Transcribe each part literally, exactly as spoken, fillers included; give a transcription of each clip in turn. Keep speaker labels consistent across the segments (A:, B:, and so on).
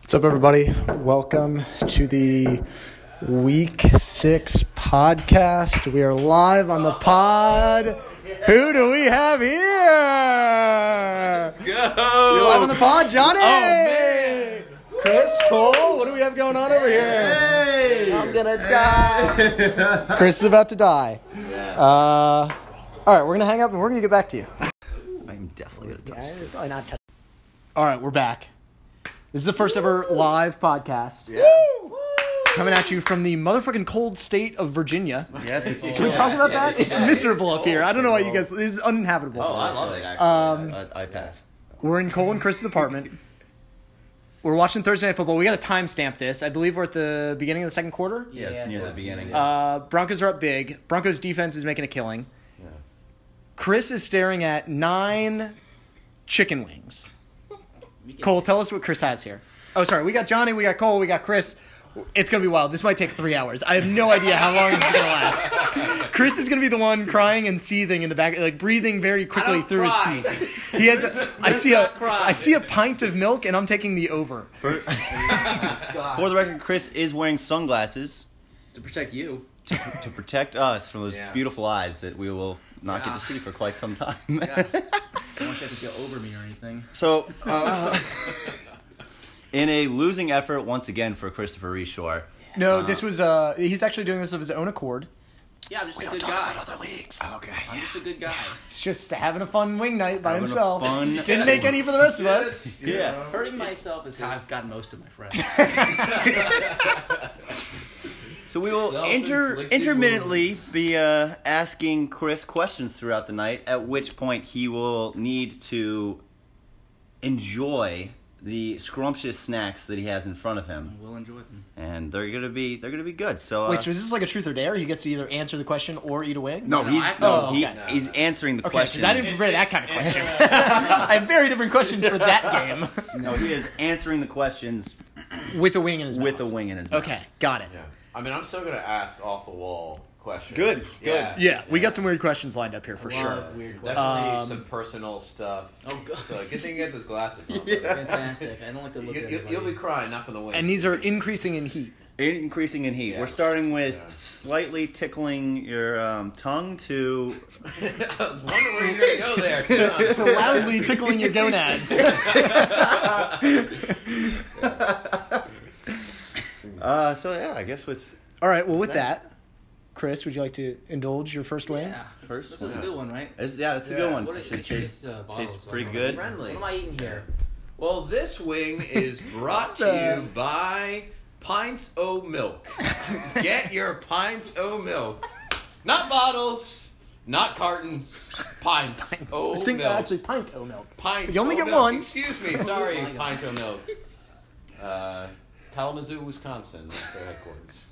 A: What's up, everybody? Welcome to the Week Six podcast. We are live on the pod. Who do we have here?
B: Let's go.
A: You're live on the pod, Johnny.
B: Oh, man.
A: Chris, Cole, what do we have going on over here?
B: Hey. I'm gonna die.
A: Chris is about to die. Uh, all right, we're gonna hang up and we're gonna get back to you.
B: I'm definitely gonna die.
A: Yeah, probably not touch. All right, we're back. This is the first ever live podcast.
B: Yeah.
A: Woo! Coming at you from the motherfucking cold state of Virginia.
B: Yes, it's
A: Can we talk about
B: yeah,
A: that? It's
B: yeah,
A: miserable
B: it's
A: up here.
B: cold,
A: I don't know why
B: so-
A: you guys... This is uninhabitable.
B: Oh, I love it, actually.
A: Um,
B: I, I pass.
A: We're in Cole and Chris's apartment. We're watching Thursday Night Football. We got to timestamp this. I believe we're at the beginning of the second quarter.
B: Yes,
C: Yeah,
B: near the
C: yes.
B: beginning.
A: Uh, Broncos are up big. Broncos defense is making a killing.
B: Yeah.
A: Chris is staring at nine chicken wings. Cole, tell us what Chris has here. Oh, sorry. We got Johnny, we got Cole, we got Chris. It's going to be wild. This might take three hours. I have no idea how long this is going to last. Chris is going to be the one crying and seething in the back, like breathing very quickly
C: I don't
A: through
C: cry.
A: his teeth. He has. A, I see a.
C: not cry.
A: I see a pint of milk, and I'm taking the over.
D: For, for the record, Chris is wearing sunglasses
C: To protect you.
D: to, to protect us from those
C: Yeah.
D: beautiful eyes that we will not get
C: Yeah.
D: to see for quite some time.
C: I don't want you to go over me or anything.
D: So, uh, in a losing effort once again for Christopher Reshore.
A: No, this was. Uh, he's actually doing this of his own accord.
C: Yeah, I'm just a good guy.
D: other leagues.
A: Okay.
C: I'm just a good guy.
A: He's just having a fun wing night by
D: Having a
A: himself.
D: fun-
A: Didn't make any for the rest of us.
D: Yeah.
C: Hurting myself is how I've got most of my friends.
D: So we will inter-
B: Self-inflicted
D: intermittently be uh, asking Chris questions throughout the night, at which point he will need to enjoy the scrumptious snacks that he has in front of him.
C: We'll enjoy them.
D: And they're gonna be they're gonna be good. So uh,
A: Wait, so is this like a truth or dare? He gets to either answer the question or eat a wing?
D: no,
C: No,
D: he's
C: I have to-
D: no,
A: oh,
D: he,
A: okay.
D: he's answering the
A: Okay,
D: question.
A: because I didn't prepare that kind of question. I have very different questions for that game.
D: No, he is answering the questions
A: With a wing in his
D: with
A: mouth.
D: a wing in his mouth.
A: Okay, got it.
B: Yeah. I mean, I'm still going to ask off the wall questions.
D: Good, good.
A: Yeah, we got some weird questions lined up here for
C: A lot
A: sure.
C: of weird
B: Definitely
A: Um,
B: some personal stuff.
C: Oh, God.
B: So good thing you get those glasses on.
C: Fantastic. I don't like to
B: You,
C: look at
B: you,
C: anybody.
B: you'll be crying, not from the wind.
A: And these are increasing in heat.
D: Increasing in heat.
B: Yeah.
D: We're starting with
B: Yeah.
D: slightly tickling your um, tongue to
B: I was wondering where you were going to go there.
A: to, to loudly tickling your gonads.
D: uh, so yeah, I guess with
A: All right, well, with that, Chris, would you like to indulge your first wing?
C: Yeah. This,
D: First?
C: this is a good one, right?
D: it's, yeah, that's a
B: Yeah.
D: good one.
C: What is
D: Should
C: it?
D: taste,
C: Uh, bottles,
D: tastes
C: so
D: pretty
C: I'm
D: good.
B: Friendly.
C: What am I eating here?
B: Well, this wing is brought
A: It's,
B: to
A: uh,
B: you by Pints O' Milk. Get your Pints O' Milk. Not bottles, not cartons, Pints O'
A: Sing,
B: Milk.
A: actually, pint o milk.
B: Pints
A: You only
B: O'
A: get
B: Milk.
A: one.
B: Excuse me, sorry,
C: Oh my God.
B: Pints O' Milk. Uh, Kalamazoo, Wisconsin. That's their headquarters.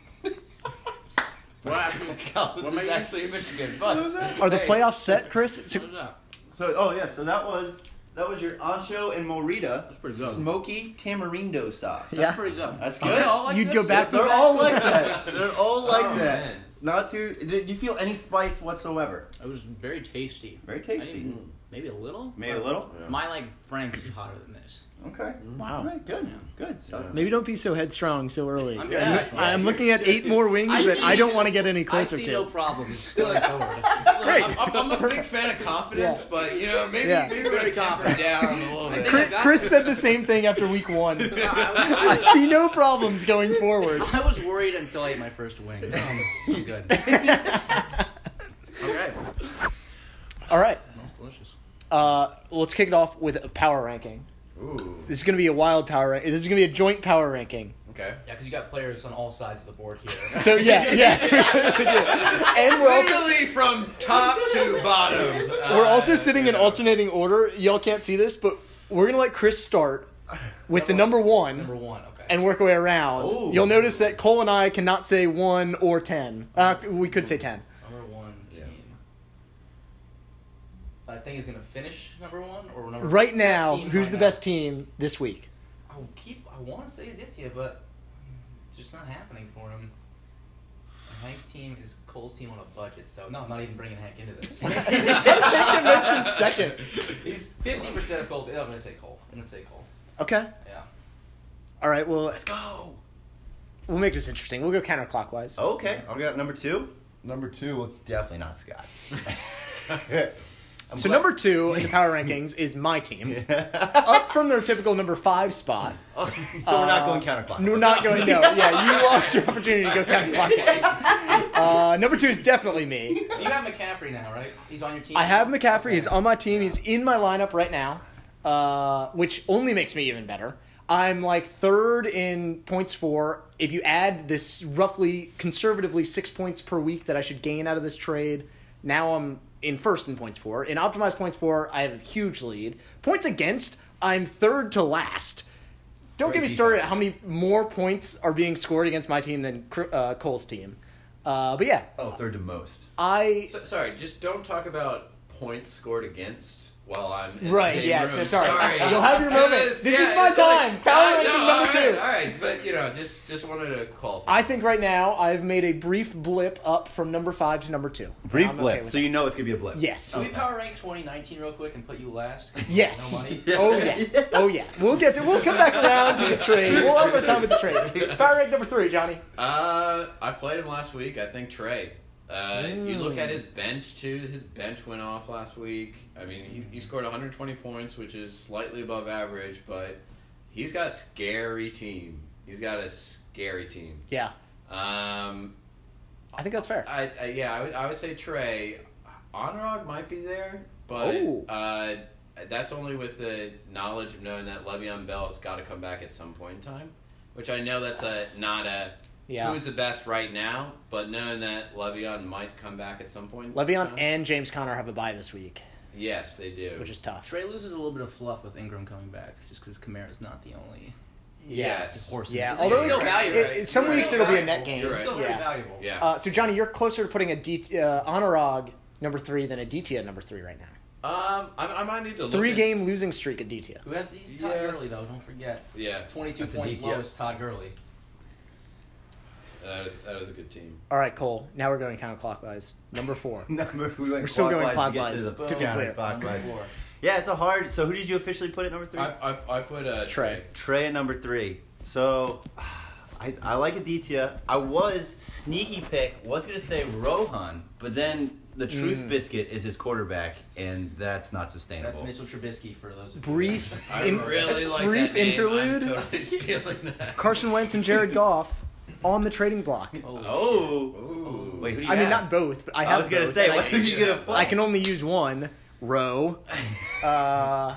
C: What happened?
B: Kalamazoo
C: What
B: is
C: am I
B: actually in Michigan, but
A: Are the
B: Hey.
A: playoffs set, Chris? So-
C: What is that?
D: So oh yeah, so that was that was your ancho and morita
C: That's pretty good.
D: smoky tamarindo sauce.
A: Yeah.
C: That's pretty good.
D: That's
C: Are
D: good.
C: they all like
A: You'd
C: this?
A: go back-
D: They're all like that. They're all like
B: Oh,
D: that.
B: man.
D: Not too. Did you feel any spice whatsoever?
C: It was very tasty.
D: Very
C: I
D: tasty.
C: didn't- Maybe a little.
D: Maybe a little.
C: My like Frank is hotter than this.
D: Okay.
A: Wow.
D: All right. Good.
C: Yeah.
D: Good. So,
A: Maybe don't be so headstrong so early.
C: I'm
D: Yeah.
C: good.
A: I'm looking at eight more wings
C: I
A: that
C: see-
A: I don't want to get any
C: I
A: closer
C: see
A: to.
C: no problems going forward.
A: Great.
B: I'm, I'm, I'm a big fan of confidence,
A: Yeah.
B: but you know, maybe,
A: Yeah.
B: maybe we're gonna temper it down a little bit.
A: Chris, Chris said the same thing after week one.
C: I,
A: I see no problems going forward.
C: was, I was worried until I ate my first wing. Um, I'm good. Okay.
A: All right,
C: That's delicious.
A: uh, let's kick it off with a power ranking.
B: Ooh.
A: This is going to be a wild power ranking. This is going to be a joint power ranking.
B: Okay.
C: Yeah, because you got players on all sides of the board here.
A: So, yeah, yeah. And we're also,
B: Literally from top to bottom.
A: we're
B: Uh,
A: also sitting in alternating order. Y'all can't see this, but we're going to let Chris start with the number one.
C: Number one, okay.
A: And work our way around.
B: Ooh.
A: You'll notice that Cole and I cannot say one or ten. Uh, we could say ten.
C: Number one
B: Yeah.
C: team. I think he's gonna finish number one or number
A: Right
C: best
A: now,
C: team
A: who's
C: right
A: the
C: now.
A: best team this week?
C: I will keep. I want to say Aditya, but it's just not happening for him. And Hank's team is Cole's team on a budget, so no, I'm not even bringing Hank into this.
A: How does Hank get mentioned second?
C: He's fifty percent of Cole. I'm gonna say Cole. I'm gonna say Cole.
A: Okay.
C: Yeah.
A: All right, well,
D: Let's go.
A: we'll make this interesting. We'll go counterclockwise.
D: Okay, I got number two. Number two, it's definitely not Scott. I'm
A: So
D: glad-
A: number two in the power rankings is my team, up from their typical number five spot.
D: so we're not going counterclockwise.
A: No, not going. No, yeah, you lost your opportunity to go counterclockwise. Uh, number two is definitely me.
C: You have McCaffrey now, right? He's on your team.
A: I have McCaffrey. He's on my team. He's in my lineup right now, uh, which only makes me even better. I'm like third in points for. If you add this roughly conservatively six points per week that I should gain out of this trade, now I'm in first in points for. In optimized points for, I have a huge lead. Points against, I'm third to last. Don't
D: Great
A: get me started at
D: defense.
A: how many more points are being scored against my team than uh, Cole's team. Uh, but yeah,
D: Oh, third to most.
A: I
B: So, sorry, just don't talk about points scored against while I'm in
A: Right,
B: the same
A: yeah,
B: room.
A: so sorry. You'll have your moment.
B: Because,
A: This
B: yeah,
A: is my
B: it's like-
A: time. Power
B: I
A: ranking
B: know,
A: number
B: all right,
A: two.
B: All right, but you know, just just wanted to qualify.
A: I think right now I've made a brief blip up from number five to number two.
D: Brief
A: I'm okay
D: blip,
A: with
D: so
A: that.
D: you know it's gonna be a blip.
A: Yes.
C: Can we power rank twenty nineteen real quick and put you last?
A: Yes.
C: No money.
A: Oh yeah. Oh yeah. We'll get to. We'll come back around to the trade. We'll have our time with the trade. Power rank number three, Johnny.
B: Uh, I played him last week. I think Trey. Uh, You look at his bench too. His bench went off last week. I mean, he, he scored one hundred twenty points, which is slightly above average, but he's got a scary team. He's got a scary team.
A: Yeah.
B: Um,
A: I think that's fair.
B: I, I yeah, I would, I would say Trey. Honorog might be there, but
A: Oh.
B: uh, that's only with the knowledge of knowing that Le'Veon Bell has got to come back at some point in time. Which I know that's a not a
A: Yeah.
B: who's the best right now, but knowing that Le'Veon might come back at some point. in
A: Le'Veon
B: time.
A: and James Conner have a bye this week,
B: yes, they do.
A: which is tough.
C: Trey loses a little bit of fluff with Ingram coming back, just because Kamara's not the only
B: yes.
C: horse.
A: Yeah.
C: He's
A: Although
C: still
A: it-
C: valuable.
A: it- it- some
C: He's
A: weeks
C: still
A: it'll be a net
C: valuable.
A: gain.
B: You're
C: He's
B: right.
C: still very
A: Yeah.
C: valuable.
B: Yeah.
A: Uh, so Johnny, you're closer to putting a D T, uh, Honorog number three than a D T at number three right now.
B: um, I, I might need to look
A: Three
B: at-
A: game losing streak at D T.
C: Who has he's Todd
B: Yes.
C: Gurley though? Don't forget.
B: Yeah,
C: Twenty-two
D: That's a
C: points
D: D T F.
C: lowest. Todd Gurley.
B: that is that is a good team.
A: All right, Cole. Now we're going counterclockwise. Number four.
D: Number, we went
A: We're still going
D: clockwise to
A: clockwise,
D: get to the
A: to be clear.
D: counterclockwise.
C: Four.
D: Yeah, it's a hard. So who did you officially put at number three?
B: I, I I put uh,
A: Trey.
D: Trey at number three. So I, I like Aditya. I was sneaky pick. Was gonna say Rohan, but then the Truth
A: Mm.
D: Biscuit is his quarterback, and that's not
C: That's
D: sustainable.
C: Mitchell Trubisky for those of you.
A: Brief,
B: I
A: in-
B: really like
A: brief
B: that name.
A: interlude.
B: I'm totally stealing that.
A: Carson Wentz and Jared Goff on the trading block.
C: Oh.
D: Oh,
B: Ooh.
D: wait, who do you
A: I mean,
D: have?
A: not both, but I
D: I,
A: have.
D: was gonna
A: both,
D: say,
A: and
D: what
A: I,
D: are you gonna play?
A: I can only use one row. Uh,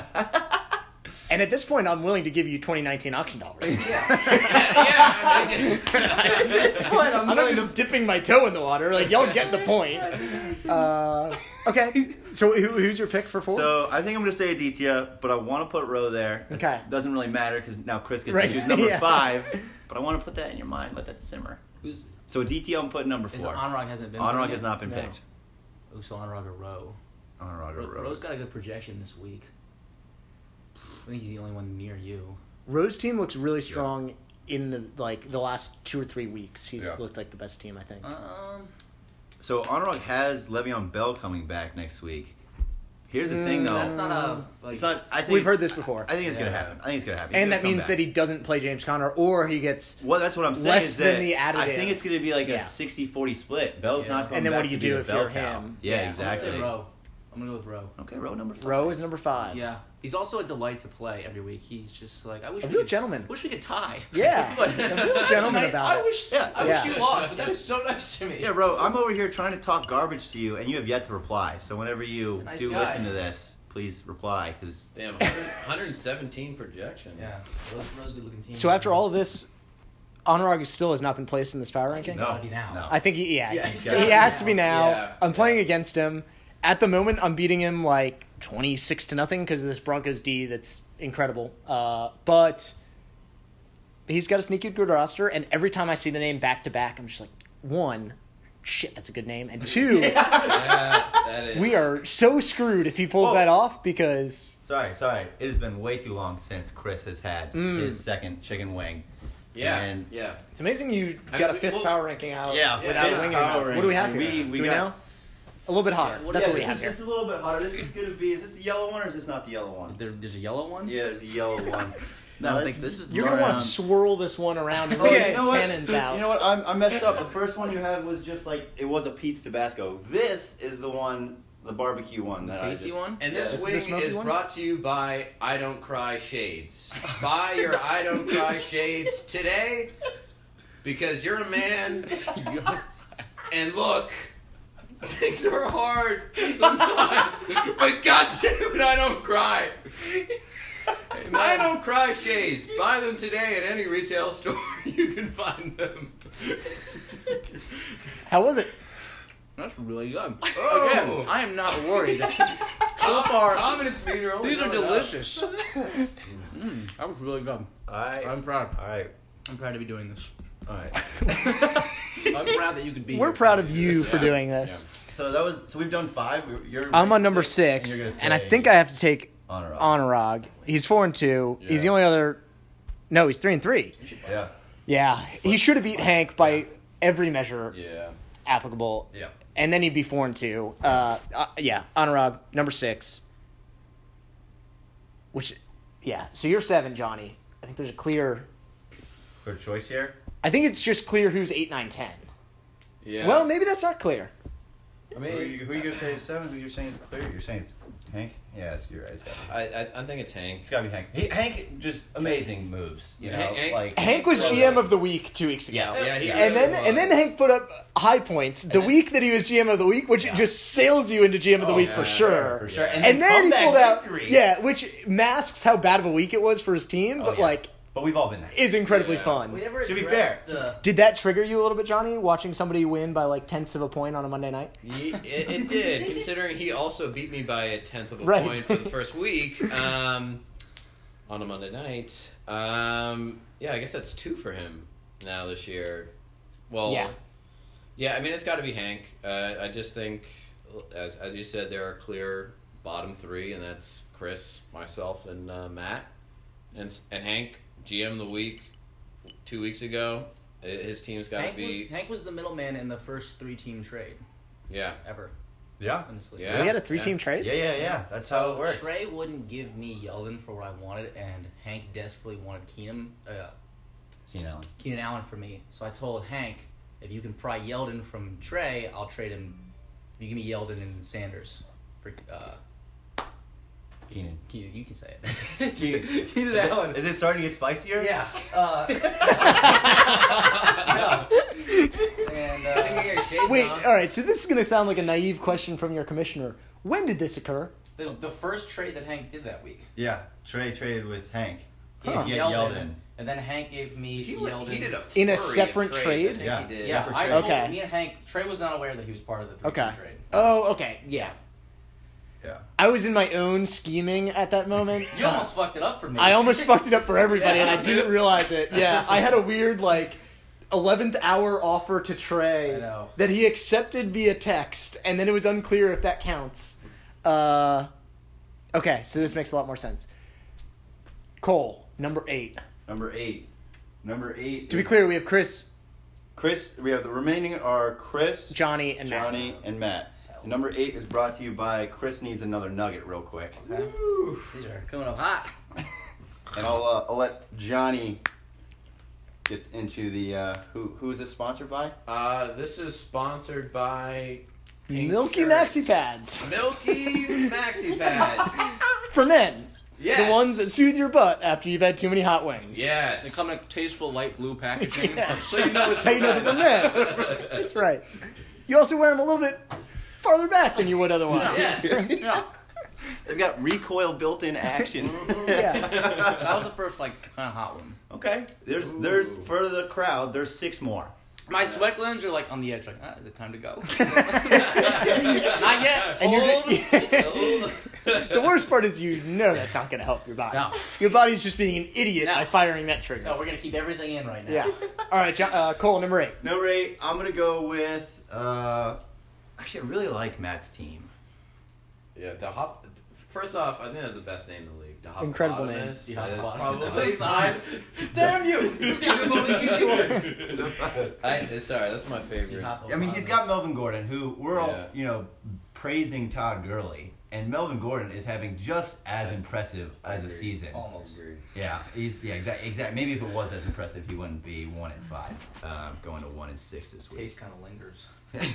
A: and at this point, I'm willing to give you twenty nineteen auction dollars.
B: yeah, yeah. I mean,
D: At this point, I'm
A: I'm not
D: willing
A: just
D: to-
A: dipping my toe in the water. Like y'all get the point. Uh, okay, so who, who's your pick for four?
D: So I think I'm gonna say Aditya, but I want to put Roe there.
A: Okay.
D: Doesn't really matter because now Chris gets
A: Right,
D: to choose number
A: yeah.
D: five. But I want to put that in your mind. Let that simmer.
C: Who's
D: So Aditya, I'm putting number
C: is
D: four.
C: Onrog hasn't been.
D: Onrog
C: picked
D: has
C: yet?
D: not been
A: No.
D: picked.
C: Oh, so Onrog or Rowe.
D: Onrog or
C: Ro-
D: Roe.
C: Rowe's got a good projection this week. I think he's the only one near you.
A: Rose's team looks really strong in the like the last two or three weeks. He's
D: Yeah.
A: looked like the best team, I think.
C: Um,
D: So Onrog has Le'Veon Bell coming back next week. Here's the thing,
A: Mm,
D: though.
C: that's not a. Like,
D: It's not. I think
A: We've heard this before,
D: I think it's gonna
B: Yeah.
D: happen. I think it's gonna happen.
A: and that means that he doesn't play James Conner, or he gets.
D: Well, that's what I'm saying.
A: less
D: is
A: than
D: that
A: the additive.
D: I think it's gonna be like
A: Yeah.
D: a sixty forty split. Bell's
C: Yeah.
D: not coming
A: And then
D: back
A: what do you
D: to be
A: do
D: the
A: if
D: bell
A: you're
D: cow.
A: him?
D: Yeah,
A: Yeah.
C: I'm gonna
D: exactly.
C: say Rowe. I'm gonna go with Rowe.
D: Okay, row number five.
A: Rowe is number five.
C: Yeah, he's also a delight to play every week. He's just like I wish.
A: A
C: we
A: real
C: could,
A: gentleman.
C: Wish we could tie.
A: Yeah,
C: But-
A: a real gentleman
C: I,
A: about
C: I
A: it.
C: wish.
D: Yeah.
C: I
A: Yeah.
C: wish you lost, but that is so nice to me.
D: Yeah, bro, I'm over here trying to talk garbage to you, and you have yet to reply. So whenever you
C: He's a nice
D: do
C: guy.
D: listen to this, please reply, because
B: Damn, one hundred, one hundred seventeen projection.
C: Yeah, Rose, Rose good looking team.
A: So after all of this, Honorog still has not been placed in this power ranking.
C: No. gotta be now.
D: no.
A: I think he, yeah,
C: Yeah,
A: he,
C: he's
A: he
C: gotta be
A: has to
C: now.
A: be now.
B: Yeah.
A: I'm playing against him. At the moment, I'm beating him like twenty-six to nothing because of this Broncos D that's incredible. Uh, but he's got a sneaky good roster, and every time I see the name back to back, I'm just like, one, shit, that's a good name, and two,
B: Yeah, that is.
A: we are so screwed if he pulls
D: Whoa.
A: that off because
D: sorry, sorry. It has been way too long since Chris has had
A: Mm.
D: his second chicken wing.
B: Yeah,
D: And-
B: yeah.
A: it's amazing you
B: I
A: got
B: mean,
A: a fifth
B: well-
A: power ranking out
D: Yeah,
A: without
B: fifth
A: winging
D: power
A: it. What do we have
D: ranking.
A: here?
D: We- we
A: do we
D: got-
A: know? A little bit hotter.
C: Yeah, what-
A: That's
C: yeah,
A: what we
D: this
A: have
D: is,
A: here.
D: This is a little bit hotter. This is gonna be. Is this the yellow one or is this not the yellow one?
C: There, there's a yellow one.
D: Yeah, there's a yellow one.
C: I don't
D: No,
C: think
D: that's-
C: this is.
A: You're gonna
D: Run
A: want to
D: around.
A: swirl this one around and
D: Oh,
A: get
D: you know what?
A: tannins out.
D: You know what? I'm, I messed up. The first one you had was just like it was a Pete's Tabasco. This is the one, the barbecue one.
C: The
D: that I
C: tasty
D: just-
C: one?
B: And
D: Yeah.
B: this
A: Is
B: wing
A: this smoky
B: is
A: one?
B: brought to you by I Don't Cry Shades. Buy your I Don't Cry Shades today because you're a man. And look, things are hard sometimes, but God damn it, I don't cry. I Don't Cry Shades. Buy them today at any retail store you can find them.
A: How was it?
C: That's really good.
B: Oh.
C: Again, I am not worried. So far,
B: Comments meter only
C: these are
B: going up.
C: delicious. mm, that was really good.
D: Alright.
C: I'm proud.
D: Alright.
C: I'm proud to be doing this.
D: Alright.
C: I'm proud that you could be
A: We're
C: here.
A: proud of you for
B: Yeah.
A: doing this.
D: So that was. So we've done five. You're.
A: I'm on number
D: six,
A: six,
D: and, you're
A: and I
D: gonna
A: think
D: say
A: I have to take
D: Honor Rock.
A: Honorog. He's four and two. He's the
B: Yeah.
A: only other. No, he's three and three.
D: Yeah.
A: Yeah, he should have beat Hank by every measure
B: Yeah.
A: applicable.
D: Yeah.
A: And then he'd be four and two. Uh, uh, yeah, Honorog, number six. Which, yeah. So you're seven, Johnny. I think there's a clear.
D: For choice here.
A: I think it's just clear who's eight, nine, ten.
B: Yeah.
A: Well, maybe that's not clear.
B: I
D: Who are
B: mean,
D: you, who are you gonna say is seven? Who you're saying is clear? You're saying it's Hank? Yeah, it's you're right. It's gotta be.
B: I, I I think it's Hank.
D: It's gotta be Hank. He, Hank just amazing moves. You know,
B: Hank- Hank-
D: like
A: Hank was G M of the week two weeks ago.
D: Yes.
B: Yeah, he
A: And
B: really
A: then
B: was.
A: and then Hank put up high points the
D: then-
A: week that he was G M of the week, which
D: Yeah.
A: just sails you into G M of the
D: Oh,
A: week
B: yeah,
A: for sure.
D: for sure.
B: Yeah.
A: And, then he
D: comeback
A: pulled out,
D: victory.
A: yeah, which masks how bad of a week it was for his team,
D: Oh,
A: but
D: yeah.
A: like
D: But we've all been there.
A: is incredibly
B: Yeah.
A: fun.
C: We never
D: To be
C: addressed
D: fair.
C: the.
A: Did that trigger you a little bit, Johnny? Watching somebody win by like tenths of a point on a Monday night?
B: He, it, it did, considering he also beat me by a tenth of a
A: Right.
B: point for the first week um, on a Monday night. Um, yeah, I guess that's two for him now this year. Well,
A: Yeah.
B: yeah. I mean, it's got to be Hank. Uh, I just think, as as you said, there are clear bottom three, and that's Chris, myself, and uh, Matt, and and Hank, G M of the week, two weeks ago. I- His team's got to
C: Hank
B: be
C: was, Hank was the middleman in the first three-team trade
B: yeah.
C: ever.
D: Yeah.
C: Honestly.
B: Yeah.
A: We had a three-team
B: yeah.
A: trade?
D: Yeah, yeah, yeah. That's how it
C: So
D: works.
C: Trey wouldn't give me Yeldon for what I wanted, and Hank desperately wanted Keenan, uh,
D: Keenan Allen.
C: Keenan Allen for me. So I told Hank, if you can pry Yeldon from Trey, I'll trade him. If you give me Yeldon and Sanders for uh,
D: Keenan.
C: Keenan, you can say it.
D: Keenan.
C: Keenan
D: Is it-
C: Allen.
D: Is it starting to get spicier?
C: Yeah. Uh, no. And uh,
B: I think you got your shades
A: Wait,
B: on.
A: all right, so this is going to sound like a naive question from your commissioner. When did this occur?
C: the, the first trade that Hank did that week.
D: Yeah. Trey traded with Hank.
C: He
A: Huh.
C: gave
D: Get
C: Yeldon,
D: Yeldon.
C: and then Hank gave me
B: He,
C: Yeldon.
B: he did a
A: In a
B: flurry of
A: separate
B: trades,
A: trade?
B: I think
D: Yeah.
B: he did.
C: Yeah,
D: Separate
C: I
D: trade.
C: told
A: Okay.
C: me and Hank. Trey was not aware that he was part of the three
A: Okay.
C: trade.
A: Oh, okay, yeah.
D: Yeah.
A: I was in my own scheming at that moment.
C: You almost fucked it up for me.
A: I almost fucked it up for everybody, and I
C: Yeah.
A: didn't realize it. Yeah, I had a weird, like, eleventh hour offer to Trey
C: I know.
A: that he accepted via text, and then it was unclear if that counts. Uh, okay, so this makes a lot more sense. Cole, number eight.
D: Number eight. Number eight.
A: To be
D: is-
A: clear, we have Chris,
D: Chris. We have the remaining are Chris,
A: Johnny, and Matt.
D: Johnny, and Matt. Number eight is brought to you by Chris needs another nugget real quick,
C: Okay. These are coming up hot.
D: and I'll uh, I'll let Johnny get into the uh, who who is this sponsored by?
B: Uh, this is sponsored by Pink
A: Milky
B: Shirts.
A: Maxi Pads.
B: Milky Maxi Pads.
A: For men.
B: Yes.
A: The ones that soothe your butt after you've had too many hot wings.
B: Yes.
C: They come in a tasteful light blue packaging,
A: Yes.
C: so you know it's
A: That's how you know they're for men. That's right. You also wear them a little bit farther back than you would otherwise.
B: Yes.
C: Yeah.
D: They've got recoil built-in action.
A: Yeah.
C: That was the first like kind of hot one.
D: Okay, there's there's for the crowd. There's six more.
C: My sweat glands are like on the edge, like, ah, is it time to go? Not yet.
A: And you're
C: Hold.
A: The worst part is you know that's not going to help your body.
C: No.
A: Your body's just being an idiot
C: No.
A: by firing that trigger.
C: No, we're gonna keep everything in right now.
A: Yeah. All right, Jo- uh, Cole, number eight.
D: Number eight, I'm gonna go with. Uh, actually, I really like Matt's team.
B: Yeah, the hop. First off, I think that's the best name in the league. The
A: Incredible name.
B: Hippopotamus.
C: The
B: That is
C: Hippopotamus.
B: probably
C: It's a sign.
B: Damn you! You did all the easy ones. I, sorry, that's my favorite.
D: I mean, he's got Melvin Gordon, who we're all
B: Yeah.
D: you know praising Todd Gurley. and Melvin Gordon is having just as impressive as a season.
C: Almost.
D: Yeah, he's yeah exactly exact. Maybe if it was as impressive, he wouldn't be one and five, um, going to one and six this week.
C: Case kind of lingers.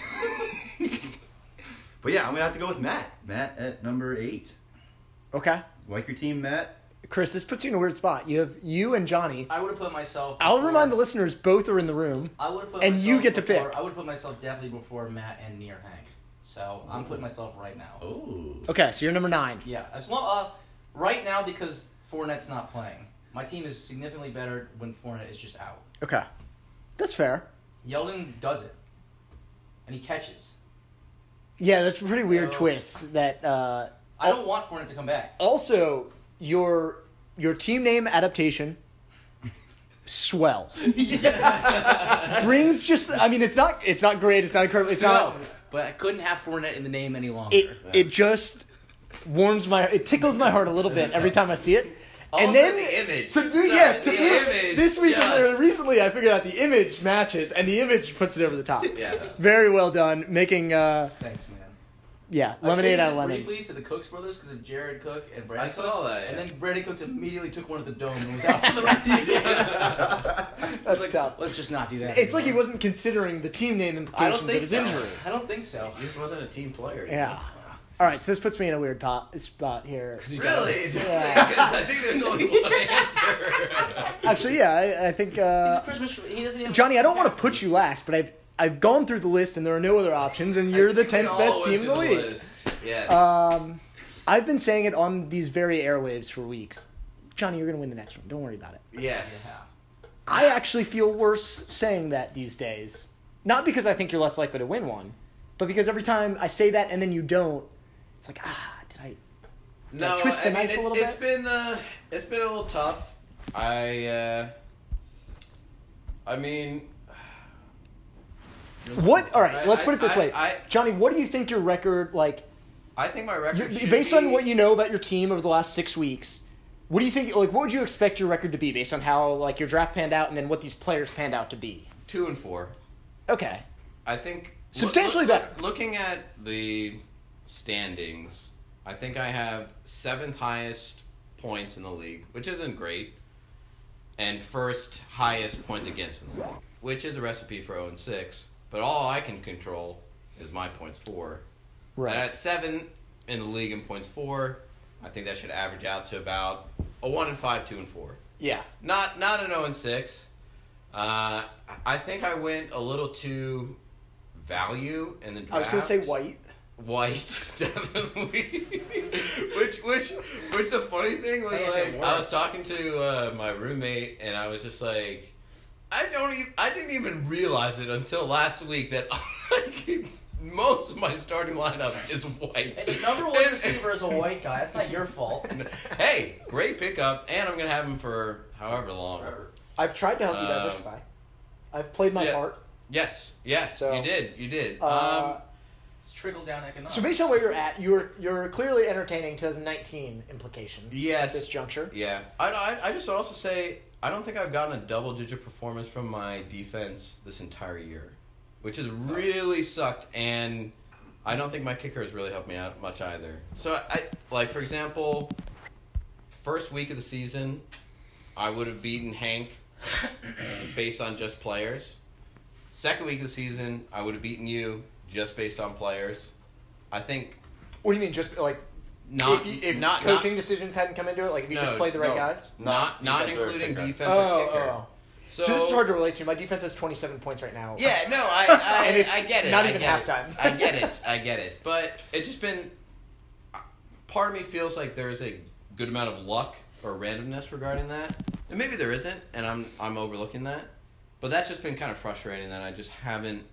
D: But yeah, I'm gonna have to go with Matt. Matt at number eight.
A: Okay.
D: Like your team, Matt?
A: Chris, this puts you in a weird spot. You have you and Johnny.
C: I would have put myself.
A: I'll
C: before-
A: remind the listeners both are in the room.
C: I would have put
A: and
C: myself
A: you get to
C: before,
A: pick.
C: I would have put myself definitely before Matt and near Hank. So I'm putting myself right now.
D: Oh.
A: Okay, so you're number nine.
C: Yeah, as long uh, right now because Fournette's not playing. My team is significantly better when Fournette is just out.
A: Okay. That's fair.
C: Yeldon does it, and he catches.
A: Yeah, that's a pretty weird
C: Oh.
A: twist. That uh,
C: I don't want Fournette to come back.
A: also your your team name adaptation. Swell. Brings just. I mean, it's not. It's not great. It's not incredible. It's
C: No,
A: not.
C: but I couldn't have Fournette in the name any longer.
A: It it just warms my. It tickles my heart a little bit every time I see it.
B: Also
A: And then
B: the image.
A: To,
B: Sorry,
A: yeah, to
B: the
A: me,
B: image.
A: this week
B: Yes.
A: uh, recently I figured out the image matches, and the image puts it over the top.
B: Yes.
A: Very well done, making uh,
C: Thanks, man.
A: yeah,
C: I
A: lemonade
C: changed
A: out
C: it
A: of lemons.
C: briefly to the Cooks brothers because of Jared Cook and Brandon
B: I
C: Cooks.
B: saw that,
C: And
B: yeah.
C: then Brandon Cooks immediately took one at the dome and was out for the rest of the game.
A: That's
C: like,
A: tough.
C: Let's just not do that.
A: It's like he
C: anymore.
A: wasn't considering the team name
C: I
A: implications
C: don't
A: of
C: think
A: his
C: so.
A: injury.
C: I don't think so.
B: He just wasn't a team player.
A: Yeah. All right, so this puts me in a weird pot, spot here.
B: Really? Because
A: Yeah.
B: I think there's only one answer.
A: Actually, yeah, I, I think
C: He's
A: uh,
C: a Christmas. He doesn't even.
A: Johnny. I don't want to put you last, but I've I've gone through the list and there are no other options, and you're the
B: We
A: tenth
B: all
A: best
B: went
A: team in the
B: through
A: league.
B: list. Yes.
A: Um, I've been saying it on these very airwaves for weeks. Johnny, you're gonna win the next one. Don't worry about it.
B: yes.
C: Yeah.
A: I actually feel worse saying that these days. Not because I think you're less likely to win one, but because every time I say that and then you don't, it's like, ah, did I... Did I
B: No,
A: twist the
B: I mean,
A: knife a
B: it's,
A: little
B: it's
A: bit?
B: been uh, it's been a little tough. I uh, I mean,
A: What? All right,
B: I-
A: let's
B: I-
A: put it this
B: I-
A: way.
B: I-
A: Johnny, what do you think your record, like,
B: I think my record
A: you-
B: should
A: based
B: be,
A: on what you know about your team over the last six weeks, what do you think, like, what would you expect your record to be based on how, like, your draft panned out and then what these players panned out to be?
B: two and four.
A: Okay.
B: I think
A: Substantially
B: look-
A: better.
B: look- looking at the standings, I think I have seventh highest points in the league, which isn't great, and first highest points against in the league, which is a recipe for zero and six. But all I can control is my points for.
A: Right.
B: And at seven in the league in points for, I think that should average out to about a one and five, two and four.
A: Yeah.
B: Not not an zero and six. Uh, I think I went a little too value in the draft.
A: I was going to say white.
B: White, definitely. which, which, which the funny thing was,
C: Hey, if it
B: like, I was
C: works.
B: talking to uh, my roommate, and I was just like, I don't even, I didn't even realize it until last week that like, most of my starting lineup is white.
C: Hey, the number one
B: And-
C: receiver is a white guy. That's not your fault.
B: Hey, great pickup, and I'm gonna have him for however long.
A: I've tried to help you
B: Um,
A: diversify. I've played my
B: yeah.
A: part.
B: Yes, yes,
A: So,
B: you did, you did.
A: Uh,
B: um,
C: It's trickle down economics.
A: so based on where you're at, you're you're clearly entertaining twenty nineteen implications.
B: Yes.
A: At this juncture.
B: Yeah, I, I, I just would also say I don't think I've gotten a double-digit performance from my defense this entire year, which has really sucked, and I don't think my kicker has really helped me out much either. So, I like for example, first week of the season, I would have beaten Hank based on just players. Second week of the season, I would have beaten you just based on players. I think
A: What do you mean? Just like
B: not
A: if, you, if
B: not
A: coaching
B: not,
A: decisions hadn't come into it, like if you just
B: No,
A: played the right
D: no.
A: guys.
B: not not
D: defense or
B: including
D: kicker.
B: defense
A: Oh,
B: or kicker.
A: oh. So, this is hard to relate to. My defense has twenty-seven points right now.
B: Yeah, no, I I,
A: And it's
B: I get it.
A: not
B: I
A: even
B: get it.
A: halftime.
B: I get it. I get it. But it's just been. Part of me feels like there is a good amount of luck or randomness regarding that, and maybe there isn't, and I'm I'm overlooking that. But that's just been kind of frustrating that I just haven't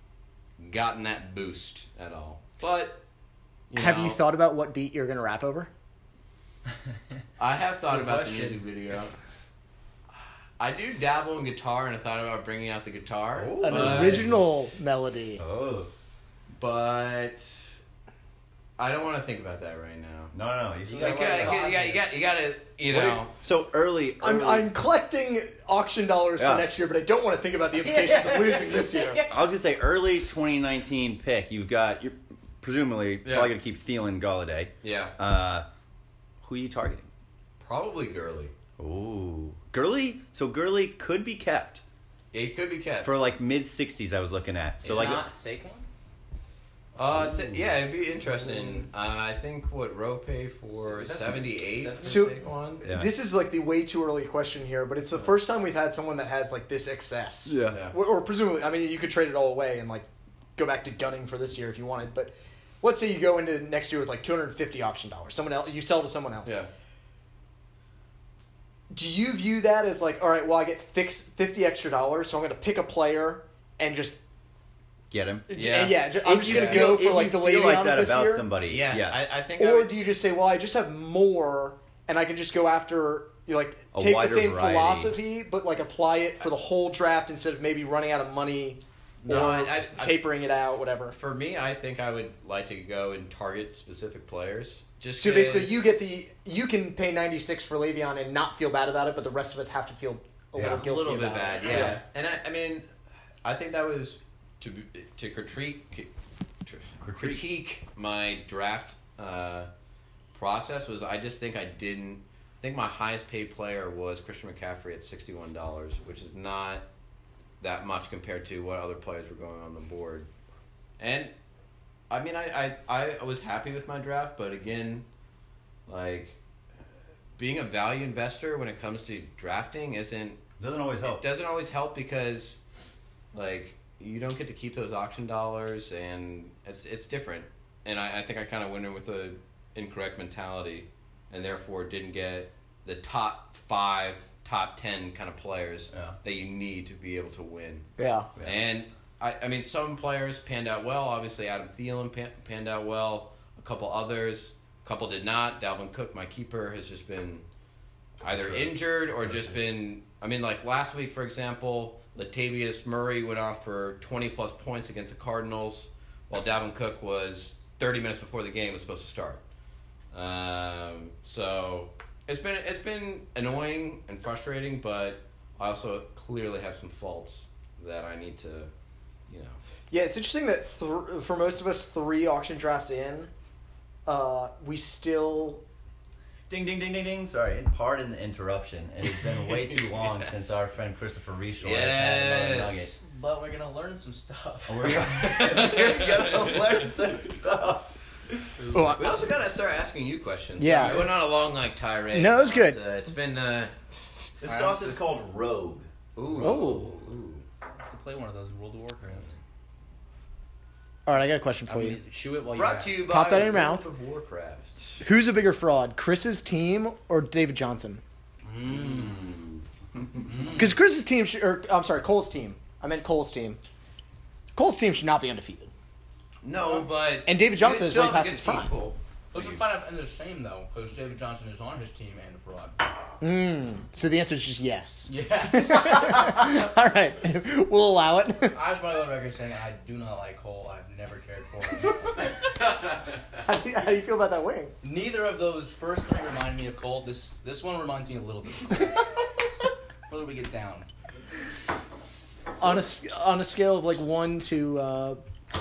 B: gotten that boost at all. But you
A: Have
B: know,
A: you thought about what beat you're going to rap over?
B: I have thought
C: Good
B: about
C: question.
B: the music video. I do dabble in guitar, and I thought about bringing out the guitar.
D: Ooh.
A: An
B: but-
A: original melody.
D: Oh.
B: But I don't want to think about that right now.
D: No, no, no. You should
C: You
B: You
C: guys
B: gotta,
C: like
B: you gotta, you gotta, you gotta, you
D: What
B: know.
D: So early.
A: I'm,
D: early-
A: I'm collecting auction dollars
D: Yeah.
A: for next year, but I don't want to think about the implications of losing this year.
D: I was gonna say early twenty nineteen pick. You've got your presumably
B: Yeah.
D: probably going to keep Thielen, Galladay.
B: Yeah.
D: Uh, who are you targeting?
B: Probably Gurley.
D: Ooh. Gurley? So Gurley could be kept
B: It could be kept.
D: for like mid sixties I was looking at. So like
C: not Saquon.
B: Uh, so, yeah, it'd be interesting. Uh, I think what Rowe paid for
C: That's-
B: seventy-eight.
C: seventy-
B: for
A: So-
B: Saquon.
D: Yeah.
A: This is like the way too early question here, but it's the first time we've had someone that has like this excess.
D: Yeah.
B: Yeah.
A: Or, or presumably, I mean, you could trade it all away and like go back to gunning for this year if you wanted. But let's say you go into next year with like two hundred fifty auction dollars. Someone else, you sell to someone else.
B: Yeah.
A: Do you view that as like, all right, well, I get fix fifty extra dollars, so I'm going to pick a player and just
D: get him.
B: Yeah.
A: yeah, ju- I'm
D: If
A: just
D: you
A: going to
D: feel-
A: go
D: if
A: for
D: you
A: like the
D: feel
A: lady
D: like
A: on
D: that
A: this
D: about
A: year.
D: somebody.
B: Yeah.
D: Yes.
B: I, I think I
A: Or
B: would,
A: do you just say, well, I just have more, and I can just go after, you know, like,
D: A
A: take the
D: wider
A: same
D: variety.
A: philosophy, but, like, apply it for the whole draft instead of maybe running out of money
B: No,
A: or
B: I- I-
A: tapering it out, whatever.
B: For me, I think I would like to go and target specific players. Just
A: So basically,
B: 'cause-
A: you get the, you can pay ninety-six for Le'Veon and not feel bad about it, but the rest of us have to feel a
D: Yeah.
A: little
B: a
A: guilty
B: little bit
A: about
B: bad,
A: it.
B: yeah. And I, I mean, I think that was to be- to critique critique my draft uh, process was I just think I didn't I think my highest paid player was Christian McCaffrey at sixty one dollars, which is not that much compared to what other players were going on the board. And I mean, I I, I was happy with my draft, but again, like being a value investor when it comes to drafting isn't
D: Doesn't always
B: it
D: help.
B: doesn't always help because, like, you don't get to keep those auction dollars, and it's it's different. And I, I think I kind of went in with the incorrect mentality, and therefore didn't get the top five, top ten kind of players
D: Yeah.
B: that you need to be able to win.
A: Yeah.
D: Yeah.
B: And I, I mean, some players panned out well. Obviously, Adam Thielen pan, panned out well. A couple others, a couple did not. Dalvin Cook, my keeper, has just been either
D: Sure.
B: injured or just been. I mean, like last week, for example, Latavius Murray went off for twenty plus points against the Cardinals, while Dalvin Cook was thirty minutes before the game was supposed to start. Um, so it's been it's been annoying and frustrating, but I also clearly have some faults that I need to, you know.
A: Yeah, it's interesting that th- for most of us, three auction drafts in, uh, we still...
D: Ding, ding, ding, ding, ding. Sorry, and pardon the interruption. It has been way too long
B: Yes.
D: since our friend Christopher Reshore has had another nugget.
B: Yes.
C: But we're gonna learn some stuff.
D: Oh, we're gonna learn some stuff.
A: Oh, I-
B: We also gotta start asking you questions.
A: Yeah.
B: Sorry, we're not a long like tirade.
A: No, it was good.
B: It's, uh, it's been. Uh,
D: This sauce is called Rogue.
B: ooh.
A: Oh.
B: Ooh.
C: I used to play one of those in World of Warcraft.
A: All right, I got a question
C: I
A: for you.
C: mean, chew it while you
B: Brought
C: ask.
B: to you by
A: Pop that in your
B: World
A: mouth.
B: of Warcraft.
A: Who's a bigger fraud, Chris's team or David Johnson?
C: Mm.
A: Because Chris's team, should, or I'm sorry, Cole's team. I meant Cole's team. Cole's team should not be undefeated.
B: No, but
A: And David Johnson
B: you
A: is
B: still
A: way
B: have
A: past
B: good
A: his prime.
B: people.
C: Those are kind of in the same though, because David Johnson is on his team and a fraud.
A: Mm. So the answer is just yes.
C: Yeah.
A: All right, we'll allow it.
C: I just want to go on record saying I do not like Cole. I've never cared for him.
A: how, do you, how do you feel about that wing?
C: Neither of those first three remind me of Cole. This this one reminds me a little bit of Cole. Where do we get down?
A: On a s- on a scale of like one to uh,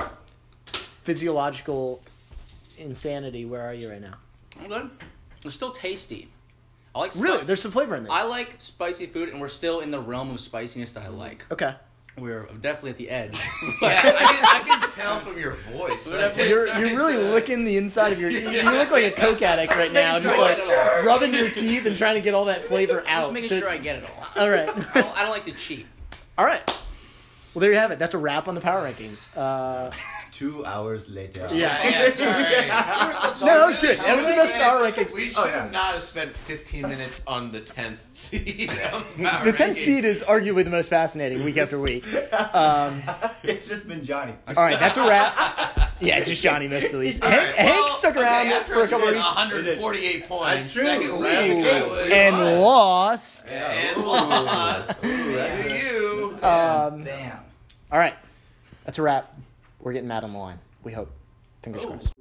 A: physiological insanity, where are you right now?
C: I'm good. It's still tasty. I like spi-
A: Really, there's some flavor in this.
C: I like spicy food, and we're still in the realm of spiciness that I like.
A: Okay.
C: We're definitely at the edge.
B: Yeah, I can, I can tell from your voice. Like, it's
A: You're
B: starting
A: you're really
B: to-
A: licking the inside of your. You look like a coke addict right now,
C: making
A: just
C: sure
A: like
C: I get it
A: rubbing your teeth and trying to get all that flavor out.
C: Just making
A: So-
C: sure I get it all.
A: All right.
C: I don't, I don't like to cheat.
A: All right. Well, there you have it. That's a wrap on the power rankings. Uh,
D: Two hours later.
A: Yeah.
B: Yeah, sorry.
A: no, that was good. That was the best power rankings.
B: We should
D: Oh, yeah.
B: not have spent fifteen minutes on the tenth seed. on Power
A: The tenth
B: Rankings.
A: seed is arguably the most fascinating week after week. Um,
D: It's just been Johnny.
A: all right, that's a wrap. Yeah, it's just Johnny most of the weeks.
B: All
A: Hank,
B: right,
A: Hank
B: well,
A: stuck
B: okay,
A: around
B: after
A: for a
B: us
A: couple of
B: with
A: weeks
B: one hundred forty-eight points.
D: That's true.
B: Second week,
D: Ooh.
B: it was
A: and
B: fun.
A: lost.
B: And lost. To you.
A: Um,
C: Damn.
A: all right, that's a wrap. We're getting Matt on the line. We hope. Fingers
C: Oh.
A: crossed.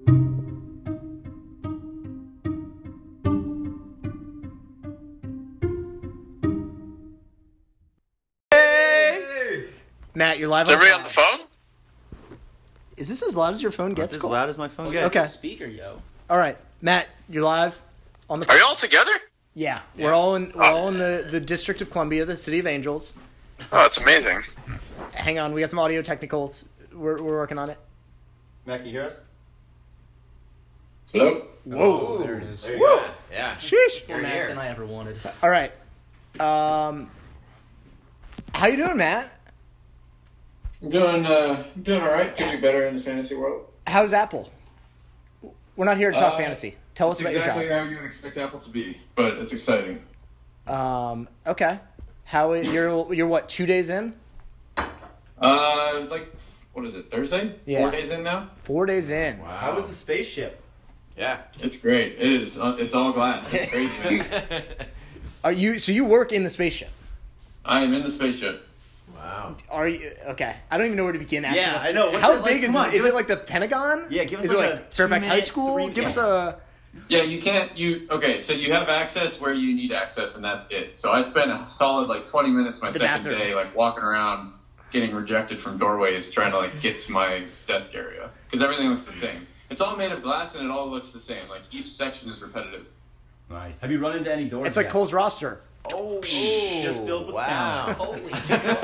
A: Matt, you're live
E: Is
A: on
E: everybody on the
A: pod.
E: phone?
A: Is this as loud as your phone gets?
D: It's as
A: Cole?
D: loud as my phone
C: Oh,
D: gets.
C: yeah,
A: Okay.
C: it's a speaker, yo.
A: All right, Matt, you're live on the.
E: Are you all together?
A: Yeah,
B: Yeah.
A: we're all in. We're all in the, the District of Columbia, the City of Angels.
E: Oh, that's amazing.
A: Hang on, we got some audio technicals. We're we're working on it.
D: Matt, can you hear us?
F: Hello?
A: Whoa.
C: There it is.
B: There you go. Yeah.
A: Sheesh.
C: More
B: You're
C: Mac
B: here.
C: than I ever wanted.
A: All right. Um, how you doing, Matt?
F: I'm doing, uh, I'm doing alright. Could be better in the fantasy world.
A: How's Apple? We're not here to talk
F: Uh,
A: fantasy. Tell us
F: It's
A: about
F: exactly
A: your
F: how you would expect Apple to be, but it's exciting.
A: job. Um, okay. How you're you're what two days in?
F: Uh, like, what is it, Thursday?
A: Yeah.
F: Four days in now?
A: Four days in.
B: Wow.
D: How was the spaceship?
B: Yeah.
F: It's great. It is. Uh, it's all glass. It's crazy, man.
A: Are you so you work in the spaceship?
F: I am in the spaceship.
B: Wow.
A: Are you okay? I don't even know where to begin. Asking
D: Yeah,
A: what's-
D: I know. What's
A: How
D: it like?
A: big is
D: Come
A: this?
D: on,
A: Is
D: give
A: it
D: us-
A: like the Pentagon?
D: Yeah, give us
A: Is
D: like
A: it
D: a
A: like Fairfax High
D: two-minute,
A: School?
D: three-
A: Give
D: yeah.
A: us a.
F: Yeah, you can't, you, okay, so you have access where you need access, and that's it. So I spent a solid, like, twenty minutes my
A: The
F: second
A: bathroom.
F: day, like, walking around, getting rejected from doorways, trying to, like, get to my desk area. Because everything looks the same. It's all made of glass, and it all looks the same. Like, each section is repetitive.
D: Nice. Have you run into any doors?
A: It's like
D: yet?
A: Cole's roster.
B: Oh,
D: Just filled with
B: wow.
C: Holy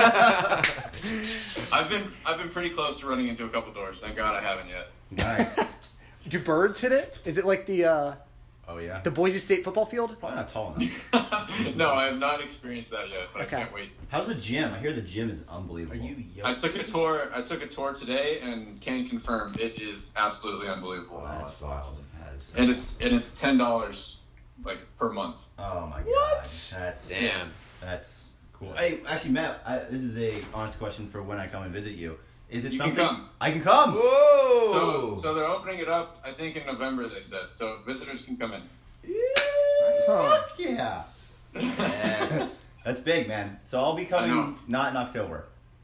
F: I've been I've been pretty close to running into a couple doors. Thank God I haven't yet.
D: Nice.
A: Do birds hit it? Is it like the uh,
D: Oh yeah.
A: the Boise State football field?
D: Probably not tall enough.
F: No, I have not experienced that yet, but
A: Okay.
F: I can't wait.
D: How's the gym? I hear the gym is
C: Are
D: unbelievable.
C: you yo?
F: I took a tour. I took a tour today, and can confirm it is absolutely unbelievable.
D: Oh, that's wild. That is so
F: And it's and it's ten dollars like per month.
D: Oh my god.
A: What?
D: That's
B: Damn.
D: That's cool. Hey, actually, Matt, I, this is a honest question for when I come and visit you. Is it
F: You can
D: something
F: come.
D: I can come?
B: Whoa.
F: So so they're opening it up. I think in November they said. So visitors can come in.
A: Huh.
D: Fuck yeah.
B: Yes.
D: That's big, man. So I'll be
F: I know.
D: coming not in October,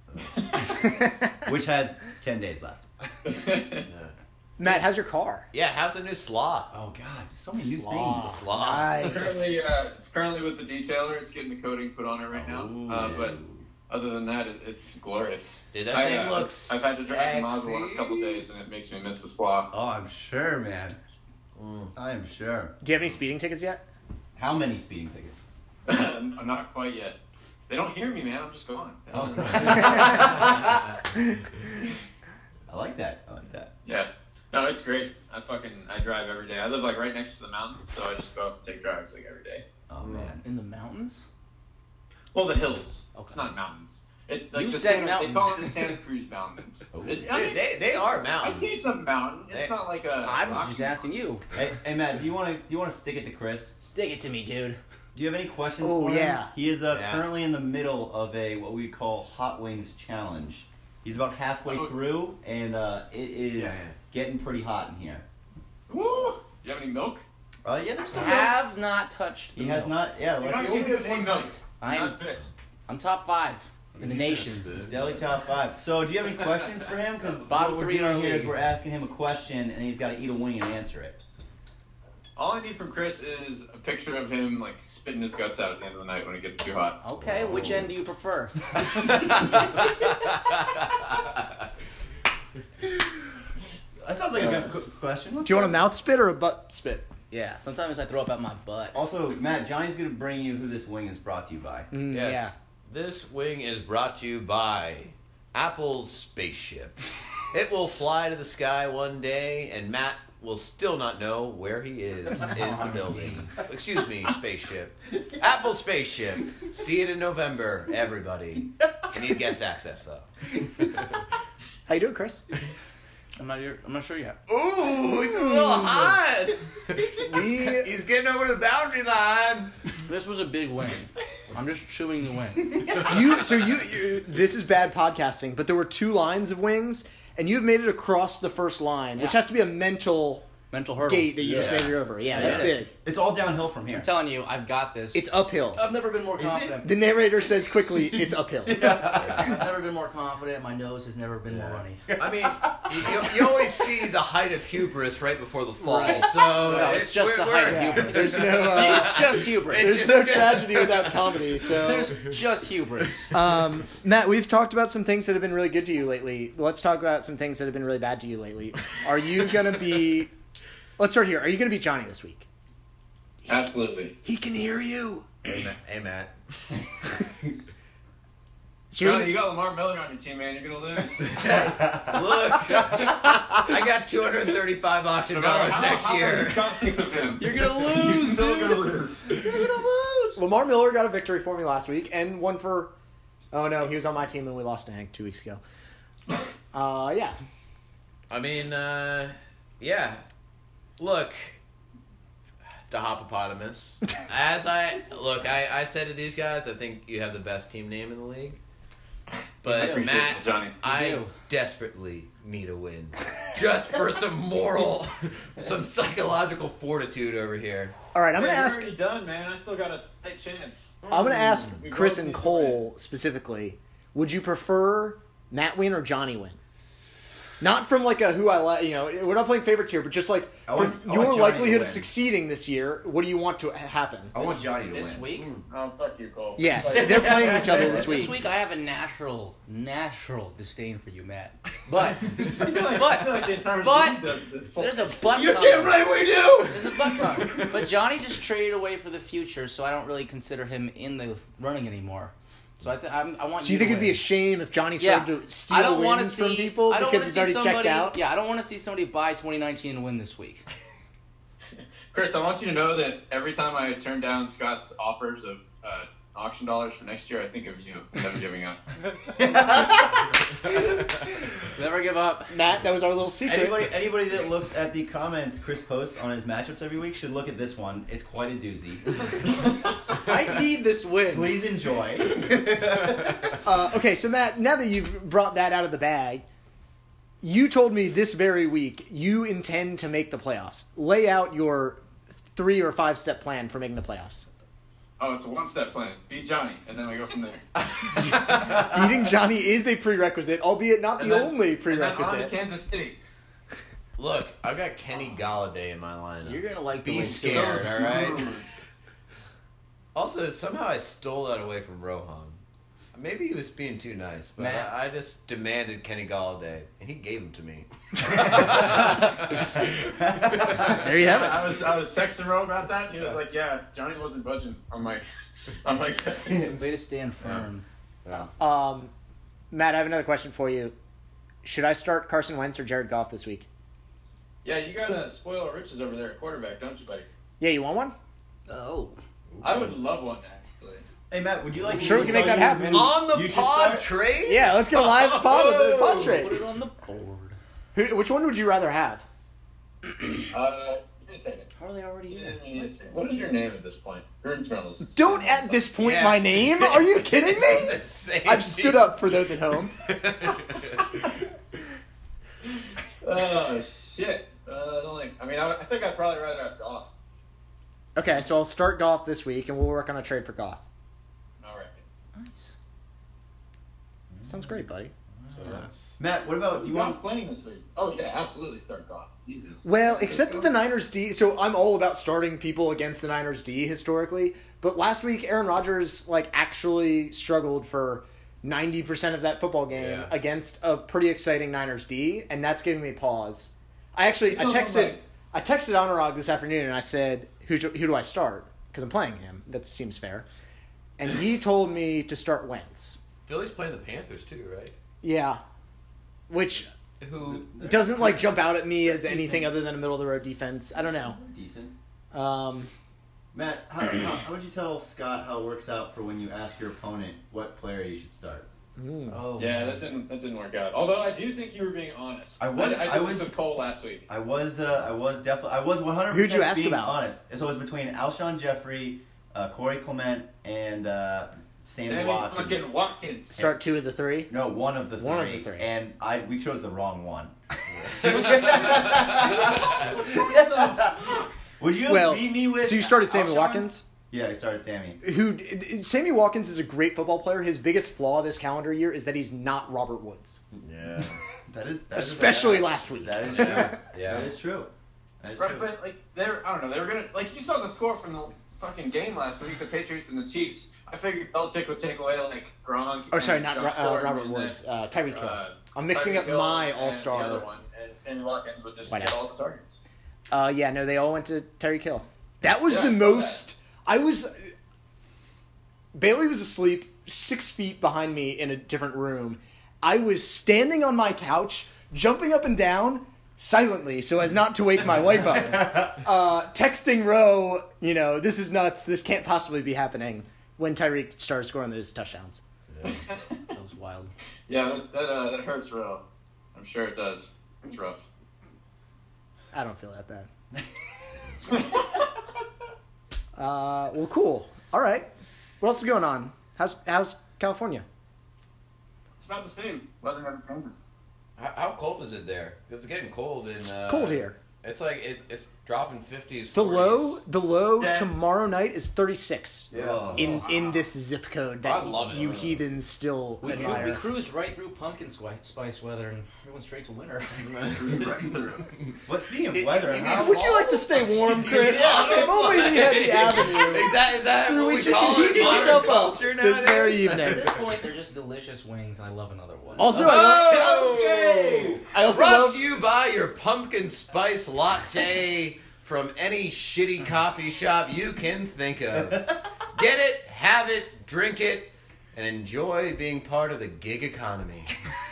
D: which has ten days left.
A: Matt, how's your car?
B: Yeah, how's the new slaw?
D: Oh god, so many new
A: Slaw.
D: things.
B: Slaw.
A: Nice.
F: currently, uh, it's currently with the detailer. It's getting the coating put on it right now.
D: Ooh.
F: Uh, but other than that, it, it's glorious.
B: Dude, that
F: I,
B: thing
F: uh,
B: looks
F: I've had to drive the Mazda one a
B: sexy.
F: couple days, and it makes me miss the slaw.
D: Oh, I'm sure, man.
B: Mm.
D: I am sure.
A: Do you have any speeding tickets yet?
D: How many speeding tickets?
F: Not quite yet. They don't hear me, man. I'm just gone.
D: Oh. I like that. I like that.
F: Yeah. No, it's great. I fucking I drive every day. I live like right next to the mountains, so I just go up and take drives like every day.
D: Oh man.
C: In the mountains?
F: Well, the hills.
C: Okay.
F: It's not mountains. It, like
C: You
F: the
C: said
F: Santa,
C: mountains.
F: They call it the Santa Cruz Mountains.
D: Oh.
F: It-
B: Dude,
F: I mean,
B: they, they are
F: I
B: mountains.
F: see some mountain. It's
B: They-
F: not like a.
C: I'm
F: rocky
C: just asking you.
D: Hey, hey, Matt, do you want to do you want to stick it to Chris?
C: Stick it to me, dude.
D: Do you have any questions
A: Oh,
D: for him?
A: yeah.
D: He is uh,
B: Yeah.
D: currently in the middle of a what we call Hot Wings challenge. He's about halfway
F: Oh.
D: through, and uh, it is
F: Yeah, yeah.
D: getting pretty hot in here.
F: Woo! Do you have any milk?
D: Uh, yeah, there's some.
C: Have not touched.
D: He
C: the
D: has
C: milk.
D: not. Yeah,
F: You're
D: like
F: not
D: the
F: getting
D: only
F: this one milk.
C: I'm
F: Not bit.
C: I'm top five in the nation.
D: Deli Top Five. So, do you have any questions for him? Because
C: Bottom
D: what we're
C: three in
D: doing
C: our
D: here is
C: league.
D: we're asking him a question, and he's got to eat a wing and answer it.
F: All I need from Chris is a picture of him like spitting his guts out at the end of the night when it gets too hot.
C: Okay, which end do you prefer?
D: That sounds like a good qu- question.
A: Do you want a mouth spit or a butt spit?
C: Yeah, sometimes I throw up out my butt.
D: Also, Matt, Johnny's gonna bring you who this wing is brought to you by.
A: Mm,
B: Yes.
A: Yeah.
B: This wing is brought to you by Apple's spaceship. It will fly to the sky one day, and Matt will still not know where he is in the building. Excuse me, spaceship. Apple spaceship. See it in November, everybody. You need guest access, though.
A: How you doing, Chris?
C: I'm not here. I'm not sure yet.
B: Ooh, he's a little hot.
A: We-
B: He's getting over the boundary line.
C: This was a big win. I'm just chewing the wing.
A: You so you, you this is bad podcasting, but there were two lines of wings, and you've made it across the first line, which
C: Yeah.
A: has to be a mental
C: Mental hurdle.
A: gate that you just
B: Yeah.
A: made it over. Yeah, that's
D: Yeah.
A: big.
D: It's all downhill from here.
C: I'm telling you, I've got this.
A: It's uphill.
C: I've never been more
D: Is it?
C: confident.
A: The narrator says quickly, it's uphill.
C: I've never been more confident. My nose has never been more
D: Yeah.
C: runny.
B: I mean, you, you, you always see the height of hubris right before the fall.
C: Right.
B: So
C: No, it's just
B: we're-
C: the height
B: we're-
C: of hubris.
A: There's no, uh,
C: it's just hubris.
B: It's
A: There's
B: just-
A: no tragedy without comedy, so...
C: There's just hubris.
A: Um, Matt, we've talked about some things that have been really good to you lately. Let's talk about some things that have been really bad to you lately. Are you going to be... Let's start here. Are you going to beat Johnny this week?
F: Absolutely.
A: He can hear you.
B: Hey, Matt. Hey, Matt.
A: So you're-
F: Johnny, you got Lamar Miller on your team, man. You're gonna lose.
B: Look, I got two hundred thirty-five auction
F: No matter
B: dollars
F: how-
B: next
F: how
B: year.
F: much Scott thinks of him.
C: You're gonna
F: You're
C: lose,
F: still
C: dude.
F: gonna lose.
A: You're going to lose. Lamar Miller got a victory for me last week, and one for... Oh, no, he was on my team and we lost to Hank two weeks ago. Uh, yeah.
B: I mean, uh, yeah. Look, the Hoppopotamus. As I look, I, I said to these guys, I think you have the best team name in the league.
F: I
B: But
F: appreciate
B: Matt,
F: it, Johnny.
B: I
C: do.
B: desperately need a win, just for some moral, some psychological fortitude over here.
A: All right, I'm going to
F: Yeah,
A: ask...
F: you're already done, man. I still got a slight chance.
A: I'm going to ask
F: We
A: Chris
F: both
A: and
F: need to
A: Cole specifically. Would you prefer Matt win or Johnny win? Not from like a who I like, you know, we're not playing favorites here, but just like
D: I
A: from
D: want- I want
A: your
D: Johnny to
A: likelihood of
D: win.
A: succeeding this year, what do you want to ha- happen?
D: I want Johnny to
C: This
D: win.
C: week?
F: Oh, fuck you, Cole.
A: Yeah,
F: Fuck
A: they're
F: you.
A: playing each other this
C: This
A: week.
C: week I have a natural, natural disdain for you, Matt. But
F: I feel like,
C: But-
F: I feel like the entire
C: but-
F: league does this.
C: there's a but.
B: You're
C: coming.
B: damn right we do.
C: There's a but coming. But Johnny just traded away for the future, so I don't really consider him in the running anymore. So I, th- I'm, I want.
A: So you
C: to
A: think it'd be a
C: win.
A: shame if Johnny
C: Yeah.
A: started to steal
C: I don't want to
A: wins
C: see
A: from people
C: I don't
A: because
C: wanna
A: he's
C: see
A: already
C: somebody,
A: checked out?
C: Yeah, I don't want to see somebody buy twenty nineteen and win this week.
F: Chris, I want you to know that every time I turn down Scott's offers of uh, auction dollars for next year, I think of you. Never giving up.
C: Never give up.
A: Matt, that was our little secret.
D: Anybody, anybody that looks at the comments Chris posts on his matchups every week should look at this one. It's quite a doozy.
C: I need this win.
D: Please enjoy.
A: Uh, okay, so Matt, now that you've brought that out of the bag, you told me this very week you intend to make the playoffs. Lay out your three or five step plan for making the playoffs.
F: Oh, it's a one-step plan. Beat Johnny, and then we go from there.
A: Beating Johnny is a prerequisite, albeit not the
F: And then-
A: only
F: And then on to
A: prerequisite.
F: Kansas City.
B: Look, I've got Kenny Galladay in my lineup.
C: You're gonna like the
B: Be
C: win, too.
B: scared, all right? Also, somehow I stole that away from Rohan. Maybe he was being too nice, but
C: Matt.
B: I, I just demanded Kenny Galladay, and he gave him to me.
A: There you have it.
F: I was I was texting Ro about that. And he was like, "Yeah, Johnny wasn't budging." I'm like, I'm like,
C: Way to stand firm.
A: Um, Matt, I have another question for you. Should I start Carson Wentz or Jared Goff this week?
F: yeah, you gotta spoil our riches over there at quarterback, don't you, buddy?
A: Yeah, you want one?
C: Oh.
F: I would love one actually.
D: Hey Matt, would you like?
A: I'm
D: me
A: sure
D: to
A: we can make
D: tell
A: that
D: you
A: happen.
D: who
B: On the
D: you should
B: pod
D: start?
B: trade?
A: Yeah, let's get a live pod with the pod
C: Put
A: trade.
C: it on the board.
A: Who, which one would you rather have?
F: Uh, give me a second.
C: How are they already in?
F: Give me a second. What is your name at this point? Ernst Reynolds.
A: Don't at this point
B: Yeah.
A: my name. Are you kidding me?
B: The same
A: I've stood up for those at home.
F: Oh shit. Uh, I don't like. I mean, I, I think I'd probably rather have Goff.
A: Okay, so I'll start Goff this week, and we'll work on a trade for Goff.
F: All right.
C: Nice.
A: Sounds great, buddy.
B: So that's...
D: Matt, what about? Do you
F: Goff
D: want?
F: playing this week? Oh yeah, absolutely start Goff. Jesus.
A: Well, except that the Niners D. So I'm all about starting people against the Niners D historically, but last week Aaron Rodgers like actually struggled for ninety percent of that football game
B: Yeah.
A: against a pretty exciting Niners D, and that's giving me pause. I actually I
F: No,
A: texted
F: like-
A: I texted Anurag this afternoon and I said who do- who do I start because I'm playing him. That seems fair, and he told me to start Wentz.
B: Philly's playing the Panthers too, right?
A: Yeah, which
B: Who...
A: doesn't like jump out at me as
D: Decent.
A: anything other than a middle of the road defense. I don't know.
D: Decent.
A: Um,
D: Matt, how, how, how would you tell Scott how it works out for when you ask your opponent what player you should start?
A: mm.
C: Oh.
F: Yeah, that didn't that didn't work out. Although I do think you were being honest.
D: I was-
F: I, I did
D: I
F: this
D: was-
F: with Cole last week.
D: I was, uh, I was definitely, I was one hundred percent
A: Who'd you ask
D: being
A: about?
D: honest. So it was between Alshon Jeffrey, uh, Corey Clement, and uh, Sammy,
F: Sammy
D: Watkins.
F: fucking Watkins.
A: Start two of the three.
D: No, one of the three.
A: One of the three.
D: And I, we chose the wrong one. Would you
A: Well,
D: beat me with?
A: so you started Sammy
D: Alshon?
A: Watkins,
D: Yeah, I started Sammy.
A: who Sammy Watkins is a great football player. His biggest flaw this calendar year is that he's not Robert Woods,
B: Yeah.
D: That is, that is
A: especially
D: that,
A: last week.
D: That is true.
B: Yeah. Yeah.
D: That is true. That is
F: Right,
D: true.
F: but like they're I don't know, they were gonna like you saw the score from the fucking game last week, the Patriots and the Chiefs. I figured Belichick would take away like Gronk.
A: Oh, sorry,
F: and
A: not
F: Josh
A: Ro- uh,
F: Gordon
A: Robert
F: and then,
A: Woods. Uh, Tyreek Hill.
F: uh,
A: I'm mixing
F: Tyreek
A: up
F: Hill
A: my
F: and
A: all-star.
F: the other one, and Sammy Watkins would just
A: White
F: get
A: House.
F: all the targets.
A: Uh, yeah, no, they all went to Tyreek Hill. That was
F: Yeah,
A: the
F: I saw
A: most. I was. Bailey was asleep six feet behind me in a different room. I was standing on my couch, jumping up and down silently so as not to wake my wife up. Uh, texting Ro, you know, this is nuts. This can't possibly be happening when Tyreek started scoring those touchdowns.
C: That was wild.
F: Yeah, that that, uh, that hurts real. I'm sure it does. It's rough.
A: I don't feel that bad. Uh, well, cool. All right. What else is going on? How's how's California?
F: It's about the same. Weather never changes.
B: How, how cold is it there? Because it's getting cold in. Uh,
A: Cold here.
B: It's like it, it's dropping fifties.
A: The
B: forties.
A: low, the low
F: Yeah.
A: tomorrow night is thirty-six
D: Oh.
A: in in this zip code that
B: I love it.
A: you heathens still
C: We, cru-
A: admire.
C: we cruised right through pumpkin spice, spice weather and we went straight to winter.
F: Right through.
D: But speaking of
B: It-
D: weather,
B: it-
D: how
A: Would you like to stay warm, Chris?
B: Yeah,
A: if only we had the avenue.
B: Is that is that
A: through
B: what
A: which
B: we
A: you
B: call
A: can
B: it?
A: heat
B: Modern
A: yourself up
B: culture
A: this
B: nowadays?
A: very
C: At
A: evening.
C: this point, they're just delicious wings and I love another one.
A: Also, I, love,
B: Oh!
D: Okay.
A: I also
B: Brought
A: love.
B: to you by your pumpkin spice latte from any shitty coffee shop you can think of. Get it, have it, drink it, and enjoy being part of the gig economy.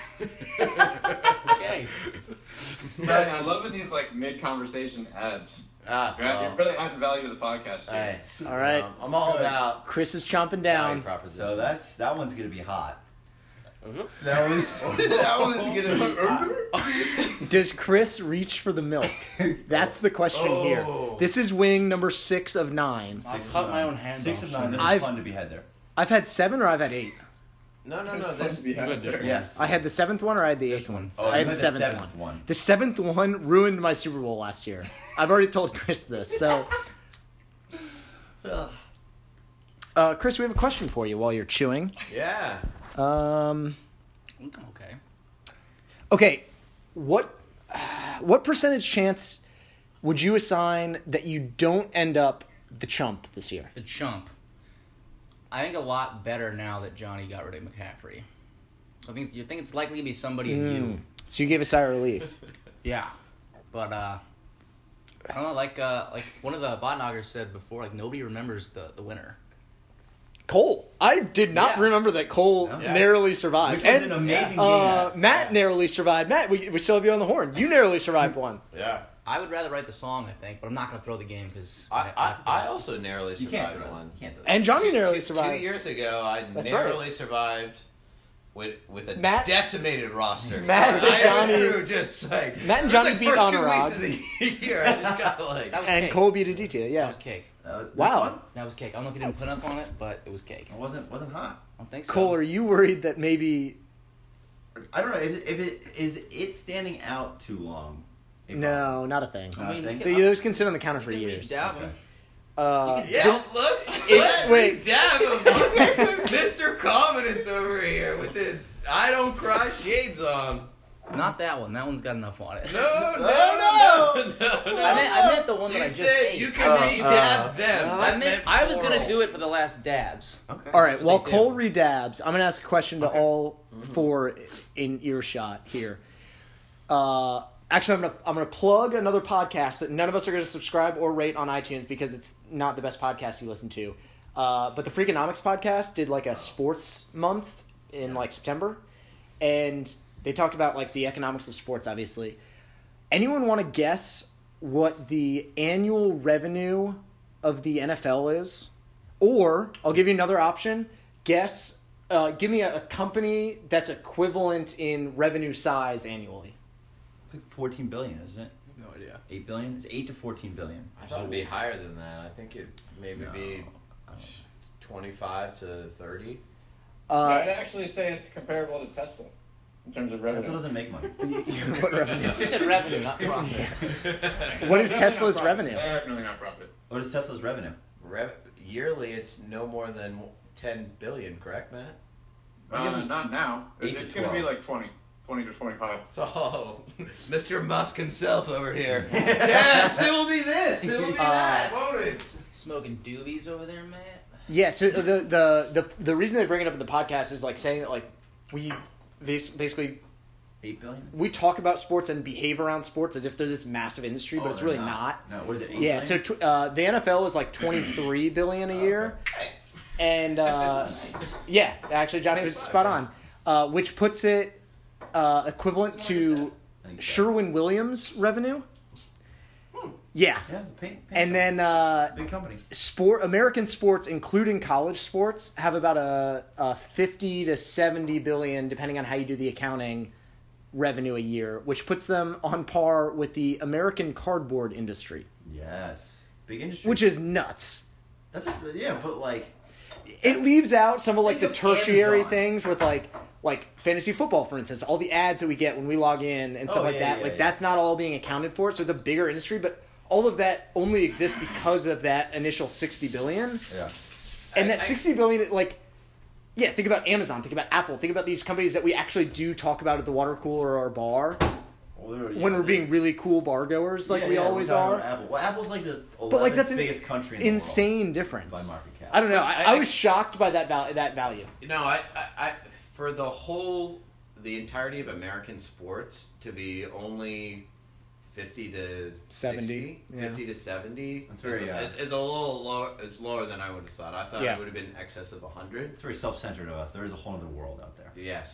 C: Okay.
F: Man, I love in these like mid-conversation ads.
B: Ah,
F: You're,
B: well,
F: you're really adding value to the podcast.
B: hey,
A: All right.
B: um, I'm all
D: Good.
B: about
A: Chris is chomping
B: value
A: down.
B: proposition.
D: So that's that one's gonna be hot.
B: Mhm.
D: That was that one's gonna be hot.
A: Does Chris reach for the milk? That's the question
B: Oh.
A: here. This is wing number six of nine.
C: I cut my own hand
D: Six
C: off.
D: of nine. This
A: I've-
D: is fun to be had there.
A: I've had seven or I've had eight.
B: No, no, no.
F: It's
B: This,
F: supposed to be had there.
D: Yes.
A: I had the seventh one or I had the eighth
C: This
A: one.
C: one.
D: Oh,
A: I
D: you
A: had the
D: had the
A: seventh,
D: seventh
A: one.
D: one.
A: The seventh one ruined my Super Bowl last year. I've already told Chris this. So, uh, Chris, we have a question for you while you're chewing.
B: yeah.
A: Um,
C: Okay.
A: okay, what what percentage chance would you assign that you don't end up the chump this year?
C: The chump. I think a lot better now that Johnny got rid of McCaffrey. I think you think it's likely to be somebody
A: Mm.
C: new.
A: So you gave a sigh of relief.
C: Yeah, but uh, I don't know. Like uh, like one of the botnoggers said before, like nobody remembers the, the winner.
A: Cole, I did not
C: Yeah.
A: remember that Cole
B: Yeah.
A: narrowly survived.
D: Which was
A: And
D: an amazing
A: uh,
D: game.
A: Matt narrowly survived. Matt, we, we still have you on the horn. You narrowly survived one.
B: Yeah.
C: I would rather write the song, I think, but I'm not gonna throw the game because
B: I, I, I also narrowly
D: You can't
B: survived
D: throw
B: one.
D: one. You can't throw
A: And Johnny
B: Two-
A: narrowly
B: two,
A: survived.
B: Two years ago, I
A: That's
B: narrowly
A: right.
B: survived with with a
A: Matt-
B: decimated roster.
A: Matt and
B: I
A: Johnny-
B: threw just like
A: Matt and
B: it was
A: Johnny
B: like
A: beat
B: first two
A: Honorog.
B: weeks of the year. I just got like
C: That was
A: And
C: cake.
A: Cole beat Aditya,
C: That
A: yeah.
C: was cake.
D: Uh, this
A: Wow.
D: one?
C: That was cake. I don't know if you didn't put up on it, but it was cake.
D: It wasn't wasn't hot.
C: I don't think so.
A: Cole, are you worried that maybe...
D: I don't know if, if it is it standing out too long. a problem?
A: No, not a thing.
C: I mean,
D: Uh,
C: you
A: They-
C: can,
A: Those can sit on the counter for
C: you can
A: years.
C: re-dab
D: Okay.
C: him.
A: Uh,
C: You
B: yeah. Let's let
A: wait.
B: me dab him, Mister Confidence over here with his I don't cry shades on.
C: Not that one. That one's got enough on it.
B: No, no,
D: no,
B: no, no, no.
C: I meant, I meant the one that
B: You
C: I just
B: said
C: ate.
B: you can
A: Uh,
B: re-dab
A: uh,
B: them.
A: uh,
C: I
B: That
C: meant I was gonna
B: plural.
C: do it for the last dabs.
D: Okay.
A: All right,
C: That's
A: while
C: what they
A: Cole
C: do.
A: redabs, I'm going to ask a question to
D: Okay.
A: all four in earshot here. Uh, actually, I'm going to I'm going to plug another podcast that none of us are going to subscribe or rate on iTunes because it's not the best podcast you listen to. Uh, but the Freakonomics podcast did like a sports month in like September, and they talked about like the economics of sports. Obviously, anyone want to guess what the annual revenue of the N F L is? Or I'll give you another option. Guess. Uh, give me a, a company that's equivalent in revenue size annually.
D: It's like fourteen billion, isn't it?
B: No idea.
D: Eight billion? It's eight to fourteen billion.
B: I thought it'd be higher than that. I think it'd maybe
D: No.
B: be
D: I don't-
B: twenty-five to thirty.
F: I'd
A: Uh,
F: actually say it's comparable to Tesla. in terms of
D: Tesla
F: revenue.
D: doesn't make money.
A: What revenue?
C: You said revenue, not profit.
A: What is
F: Definitely
A: Tesla's
F: not profit.
A: revenue?
F: Definitely not profit.
D: What is Tesla's revenue?
B: Rev- yearly, it's no more than ten billion. Correct, Matt?
D: I guess
F: Uh,
D: it's
F: not now.
D: eight to
F: It's going to be
D: twelve.
F: like twenty, twenty to twenty-five.
B: So, Mister Musk himself over here. Yes, it will be this. It will be that. Won't it?
C: Smoking doobies over there, Matt.
A: Yeah, so the, the the the reason they bring it up in the podcast is like saying that like we bas- basically
D: Eight billion.
A: we talk about sports and behave around sports as if they're this massive industry, but
D: Oh,
A: it's
D: they're
A: really not.
D: No, what is it? eight
A: Yeah, so
D: billion?
A: tw- uh, the N F L is like twenty-three billion a year, and uh, yeah, actually Johnny was spot on, uh, which puts it uh, equivalent to
D: I think so.
A: Sherwin-Williams revenue. Yeah,
D: Yeah, the paint, paint
A: and then uh,
D: big company.
A: sport American sports, including college sports, have about a, a fifty to seventy billion, depending on how you do the accounting, revenue a year, which puts them on par with the American cardboard industry,
D: Yes, big industry.
A: which is nuts.
D: that's yeah, but like
A: It leaves out some of like the
D: Think of
A: tertiary
D: Amazon.
A: things with like like fantasy football, for instance, all the ads that we get when we log in and stuff
D: Oh,
A: like
D: yeah,
A: that.
D: yeah,
A: like
D: yeah.
A: that's not all being accounted for, so it's a bigger industry, but all of that only exists because of that initial sixty billion.
D: yeah.
A: And
B: I-
A: that
B: I-
A: sixty billion, like, yeah, think about Amazon, think about Apple, think about these companies that we actually do talk about at the water cooler or bar
D: Well, they're-
A: when
D: yeah,
A: we're being really cool bar goers, like
D: yeah,
A: we
D: yeah,
A: always
D: we're talking
A: are.
D: about Apple. Well, Apple's like the
A: But like that's an
D: biggest country in the
A: insane
D: world
A: difference.
D: by market cap.
A: I don't know. I,
B: I-
A: I
B: I-
A: was shocked by that val- that value.
B: No, I, I, I, for the whole, the entirety of American sports to be only fifty to
A: seventy,
B: sixty,
A: yeah.
B: fifty to seventy.
D: That's very,
B: is,
D: uh,
B: is, is a little lower. It's lower than I would have thought. I thought
A: Yeah.
B: it would have been in excess of a hundred.
D: It's very self-centered of us. There is a whole other world out there.
B: Yes.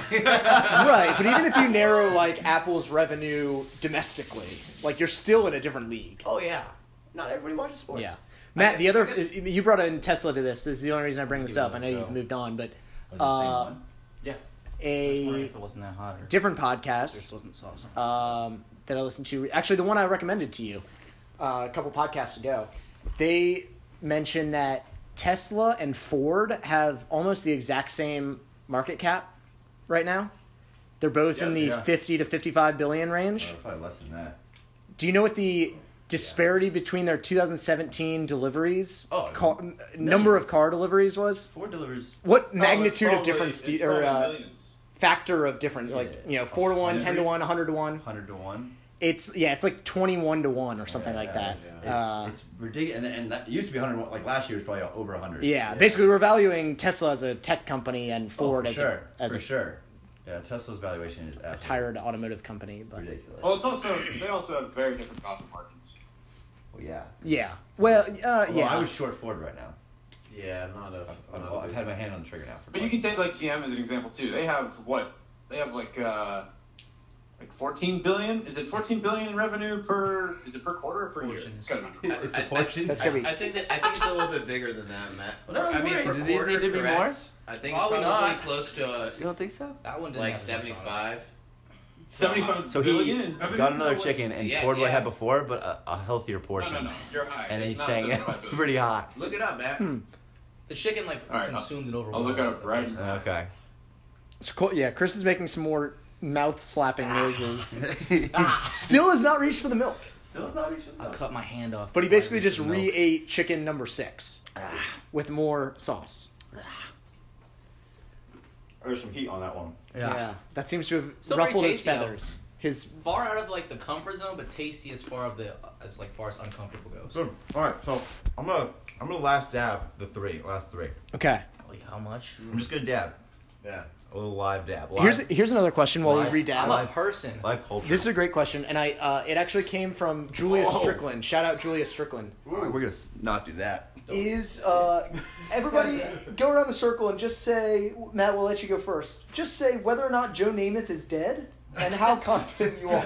A: Right, but even if you narrow like Apple's revenue domestically, like you're still in a different league.
D: Oh yeah, not everybody watches sports.
A: Yeah. Matt,
B: I
A: the
B: guess-
A: other
B: I guess-
A: you brought in Tesla to this. This is the only reason I bring this
B: Give it
A: up. I know
B: a
A: you've
B: go.
A: moved on, but
D: Was it the same
A: uh,
D: one?
C: Yeah. I was wondering
A: a
C: if it wasn't that hot or
A: different
C: just
A: podcast
C: wasn't sauce.
A: um, that I listened to. Actually, the one I recommended to you uh, a couple podcasts ago. They mentioned that Tesla and Ford have almost the exact same market cap right now. They're both in the
D: Yeah, yeah.
A: fifty to fifty-five billion range.
D: Or probably less than that.
A: Do you know what the disparity between their two thousand seventeen deliveries,
D: Oh,
A: car, number of
D: millions.
A: car deliveries was?
D: Ford delivers.
A: What
F: Oh,
A: magnitude
F: it's
A: of different
F: probably-
A: st-
F: it's
A: or
F: probably
A: uh,
F: millions.
A: factor of different, like
D: Yeah.
A: you know, four to one, ten to one, hundred to one?
D: Hundred to one.
A: It's yeah, it's like twenty-one to one or something
D: Yeah,
A: like
D: yeah,
A: that.
D: It's,
A: Uh,
D: it's ridiculous, and, and that used to be hundred. Like last year was probably over hundred.
A: yeah, basically we're valuing Tesla as a tech company and Ford
D: oh, for
A: as
D: sure,
A: a as
D: for
A: a,
D: sure. Yeah, Tesla's valuation is
A: a
D: absolutely
A: tired automotive company. But
D: ridiculous.
F: Well, it's also they also have very different profit margins.
D: Well, yeah.
A: yeah, well, uh,
D: Well,
A: yeah,
D: I was short Ford right now.
B: Yeah, I'm not a.
D: I've,
B: I'm
D: I've,
B: not a
D: I've
B: big-
D: had my hand on the trigger now for.
F: But you can take like G M as an example too. They have what? They have like uh, like fourteen billion. Is it fourteen billion in revenue per? Is it per quarter or per year?
C: Portions.
F: It's gotta be.
D: It's
B: I-
D: a portion.
A: That's
B: I,
A: gonna be-
B: I think that I think it's a little bit bigger than that, Matt.
D: Well, no,
B: I mean,
D: right.
B: for
D: Does these
B: quarter,
D: need to be
B: correct.
D: more?
B: I think
C: Probably
B: it's probably
C: not.
B: close to uh,
D: You don't think so?
C: That one didn't
B: like
C: have as much on it.
B: seventy-five.
F: Seventy-five
D: So
F: billion
D: he
F: in revenue?
D: got another
F: No way.
D: chicken, and
B: Yeah,
D: Ford what
B: yeah.
D: had before, but a, a healthier
F: No,
D: portion.
F: no, no. You're high.
D: And
F: It's
D: he's
F: not
D: saying
F: seventy-five
D: it's
F: billion.
D: pretty hot.
B: Look it up, Matt.
A: Hmm.
C: The chicken like
F: All right, I'll-
C: consumed it over.
F: I'll look it up right now.
D: Okay.
A: So, cool- yeah, Chris is making some more mouth slapping
D: Ah.
A: noises. Still has not reached for the milk,
D: Still not reaching.
C: I'll cut my hand off.
A: but he
C: before I
A: basically
C: reach
A: just
C: the milk.
A: re-ate chicken number six with more sauce.
D: There's some heat on that one.
C: Yeah.
A: that seems to have
C: Still very
A: ruffled his
C: tasty, though.
A: feathers. His
C: Far out of like the comfort zone, but tasty as far of the as like far as uncomfortable goes.
E: Good. All right, so I'm gonna I'm gonna last dab the three, last three.
A: okay.
C: Like how much?
E: I'm just gonna dab,
B: Yeah.
E: a little live dab. Live,
A: Here's here's another question while
E: Live-
A: we read
C: I'm
A: down.
C: a person.
E: live culture.
A: This is a great question, and I uh, it actually came from Julia
E: Whoa.
A: Strickland. Shout out Julia Strickland.
E: All right, we're gonna s- not do that.
A: Is uh, everybody go around the circle and just say, Matt, we'll let you go first. Just say whether or not Joe Namath is dead and how confident you are.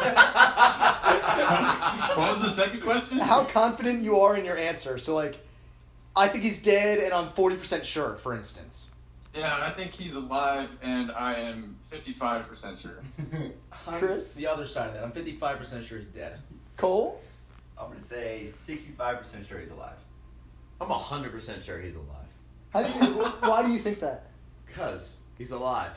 F: What was the second question?
A: How confident you are in your answer. So like, I think he's dead, and I'm forty percent sure, for instance.
F: Yeah, I think he's alive, and I am fifty-five percent sure.
C: I'm
A: Chris?
C: the other side of that. I'm fifty-five percent sure he's dead.
A: Cole?
D: I'm gonna say sixty-five percent sure he's alive.
B: I'm one hundred percent sure he's alive.
A: How do you? Why do you think that?
B: Because He's alive.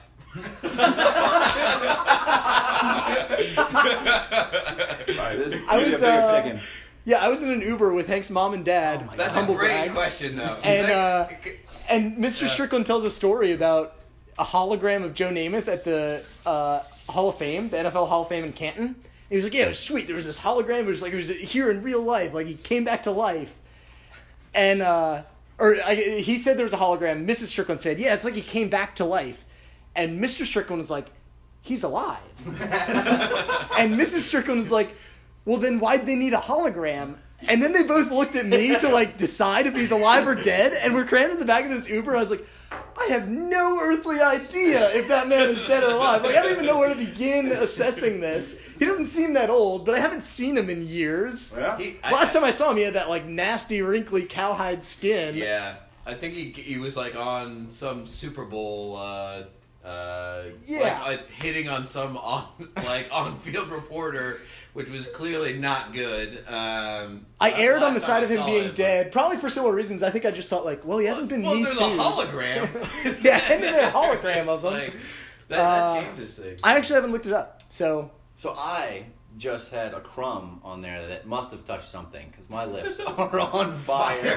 D: Alright, this is
A: I
D: a
A: was,
D: bigger
A: uh,
D: chicken.
A: Yeah, I was in an Uber with Hank's mom and dad.
C: Oh my
B: That's
A: humble
B: a great
A: brag.
B: question, though.
A: And, uh,
B: Like,
A: And Mister
B: Yeah.
A: Strickland tells a story about a hologram of Joe Namath at the uh, Hall of Fame, the N F L Hall of Fame in Canton. And he was like, yeah, it was sweet. There was this hologram. It was like, it was here in real life. Like, he came back to life. And, uh, or I, he said there was a hologram. Missus Strickland said, yeah, it's like he came back to life. And Mister Strickland was like, he's alive. And Missus Strickland was like, well, then why'd they need a hologram? And then they both looked at me to, like, decide if he's alive or dead. And we're crammed in the back of this Uber. I was like, I have no earthly idea if that man is dead or alive. Like, I don't even know where to begin assessing this. He doesn't seem that old, but I haven't seen him in years.
D: Yeah.
B: he,
A: Last
B: I,
A: time I saw him, he had that, like, nasty, wrinkly cowhide skin.
B: Yeah, I think he he was like on some Super Bowl, uh, uh,
A: Yeah.
B: like uh, hitting on some on like on field reporter, which was clearly not good. Um,
A: I
B: that's
A: erred on the
B: last
A: side
B: time
A: of
B: I
A: him
B: saw
A: being
B: but-
A: dead, probably for similar reasons. I think I just thought, like, well, he hasn't been
B: Well,
A: me
B: there's
A: too.
B: a hologram.
A: Yeah, and then a hologram
B: It's
A: of him.
B: like, that, that
A: Uh,
B: changes things.
A: I actually haven't looked it up, so
D: So I just had a crumb on there that must have touched something because my lips are on fire.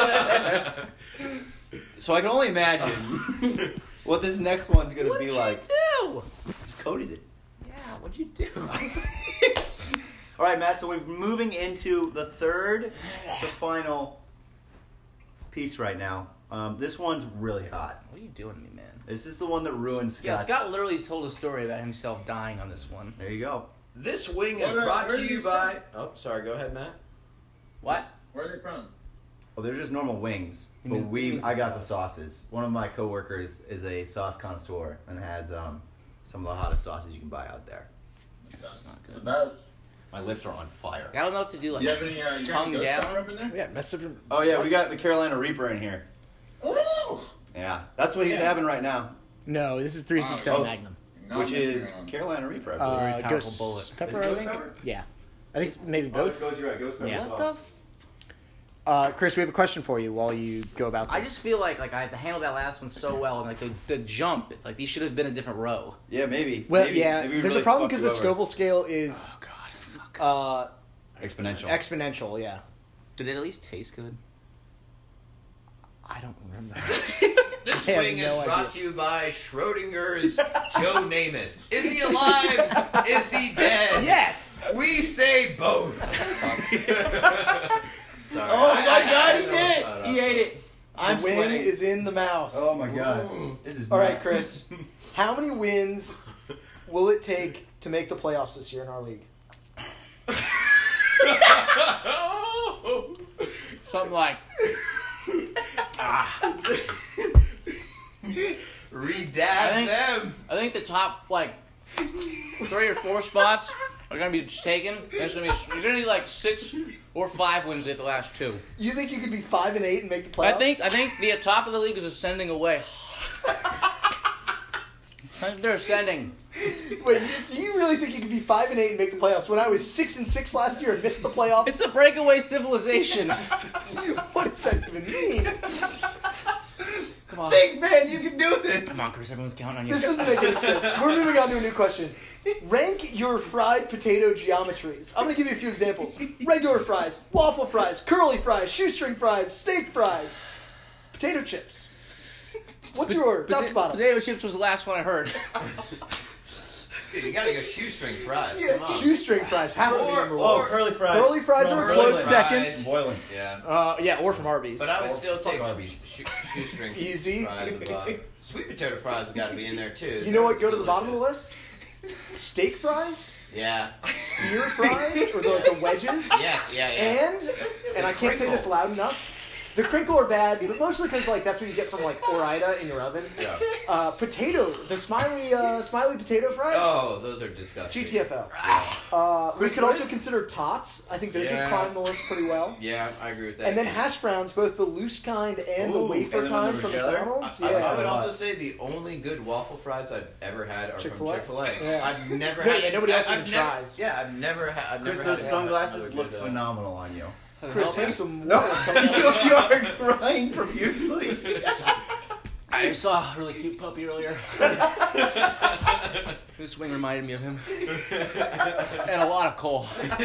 D: So I can only imagine what this next one's gonna
C: What
D: be
C: did
D: like.
C: you do?
D: Just coated it.
C: Yeah, what'd you do?
D: All right, Matt. So we're moving into the third, the final piece right now. Um, this one's really hot.
C: What are you doing to me, man?
D: This is the one that ruined Scott.
C: Yeah, Scott literally told a story about himself dying on this one.
D: There you go.
B: This wing is
F: Where-
B: brought
F: where
B: to
F: are
B: you
F: you
B: by. Oh, sorry. Go ahead, Matt.
C: What?
F: Where are they from?
D: Well, they're just normal wings,
C: You
D: but
C: mean-
D: we
C: wings
D: I
C: is
D: got the
C: sauce.
D: sauces. One of my coworkers is a sauce connoisseur and has um, some of the hottest sauces you can buy out there.
C: not
F: The
C: good.
F: best.
D: My lips are on fire.
C: I don't know what to do. Like,
F: Do you have any? Uh, you got
C: tongue
F: any ghost
C: down?
F: pepper up in there?
A: yeah, messed up.
D: Oh yeah, we got the Carolina Reaper in here.
F: Ooh.
D: Yeah, that's what he's
F: Yeah.
D: having right now,
A: No, this is three three seven
D: Oh.
A: Magnum.
F: No,
D: which
F: I'm
D: is
F: making
D: Carolina Reaper. I believe.
A: Uh,
C: very powerful
A: ghost
C: bullet.
A: pepper,
D: Is it
A: I
D: ghost
A: think.
D: pepper?
A: Yeah, I think it's maybe
D: Oh,
A: both.
D: Ghost, you're right, Ghost Pepper
A: Yeah.
C: what
D: sauce.
C: the? F-
A: Uh, Chris, we have a question for you while you go about this.
C: I just feel like like I handled that last one so well, and like the, the jump, like these should have been a different row.
D: Yeah, maybe.
A: Well,
D: maybe,
A: yeah,
D: maybe we
A: there's
D: really
A: a problem
D: fucked
A: because the
D: you over.
A: Scoville scale is
C: Oh God, fuck.
A: uh,
D: Exponential.
A: exponential. Yeah,
C: Did it at least taste good?
A: I don't remember.
B: This
A: I have
B: wing
A: no
B: is brought
A: idea.
B: to you by Schrodinger's Joe Namath. Is he alive? Is he dead?
A: Yes.
B: We say both. Sorry,
D: Oh
B: I-
D: my
B: I-
D: God,
B: I
D: he
B: know
D: did
B: it's
D: it!
B: not
D: He
B: up.
D: ate it. I'm
A: the win
D: sweating.
A: is in the mouth.
D: Oh my God.
B: Mm.
D: This is
A: All right,
D: not-
A: Chris. How many wins will it take to make the playoffs this year in our league?
C: Something like
B: Redact
C: I think-
B: them.
C: I think the top like three or four spots are gonna be taken. There's gonna be a, you're gonna need like six or five wins at the last two.
A: You think you could be five and eight and make the playoffs?
C: I think I think the top of the league is ascending away. I think they're ascending.
A: Wait, so you really think you could be five and eight and make the playoffs? When I was six and six last year and missed the playoffs,
C: It's a breakaway civilization.
A: what does that even mean?
C: Come on,
D: Think, man, you can do this.
C: come on, Chris. Everyone's counting on you.
A: This doesn't make any sense. We're moving on to a new question. Rank your fried potato geometries. I'm going to give you a few examples. Regular fries, waffle fries, curly fries, shoestring fries, steak fries, potato chips. What's your order? Top to
C: Pota-
A: bottom.
C: Potato chips was the last one I heard.
B: Dude, you gotta go shoestring fries.
A: Yeah,
B: Come on.
A: shoestring fries have to be
B: Or-
A: number
D: Oh,
A: one.
D: curly fries.
A: Curly fries are a
D: From
A: close
D: Boiling.
A: second.
D: Boiling.
B: Yeah.
A: Uh, yeah, or from Arby's.
B: But I would
D: Or
B: still
D: fuck
B: take
D: Arby's.
B: shoe- shoestring
A: Easy.
B: fries above. Sweet potato fries have got to be in there too.
A: You know what? Go to the bottom of the
B: Delicious.
A: list. Steak fries,
B: Yeah.
A: spear fries, or the, like the wedges,
B: Yes. Yeah. Yeah.
A: and and I can't say this loud enough. The crinkle are bad, but mostly because like that's what you get from like Ore-Ida in your oven.
B: Yeah.
A: Uh, potato, the smiley, uh, smiley potato fries.
B: Oh, those are disgusting.
A: G T F L.
B: Yeah.
A: Uh, we
D: Chris,
A: could
D: what
A: also
D: is-
A: consider tots. I think those
B: Yeah.
A: would climb the list pretty well.
B: Yeah, I agree with that.
A: And then hash browns, both the loose kind and the
D: Ooh,
A: wafer
D: and then
A: kind
D: the
A: from
D: together?
A: McDonald's.
B: I,
A: Yeah.
B: I would
D: Yeah.
B: also say the only good waffle fries I've ever had are
A: Chick-fil-A?
B: from Chick-fil-A.
A: Yeah.
B: I've never
A: Yeah,
B: had.
A: yeah, nobody else
B: I-
A: even
B: I've never-
A: tries.
B: Yeah, I've never had. I've
D: Chris,
B: never
D: those
B: had
D: sunglasses
B: another
D: look
B: good, uh,
D: phenomenal on you.
A: Chris,
C: Help me.
A: have some
D: No,
A: water coming out.
D: you, you are crying profusely.
C: I saw a really cute puppy earlier. This wing reminded me of him. And a lot of Cole.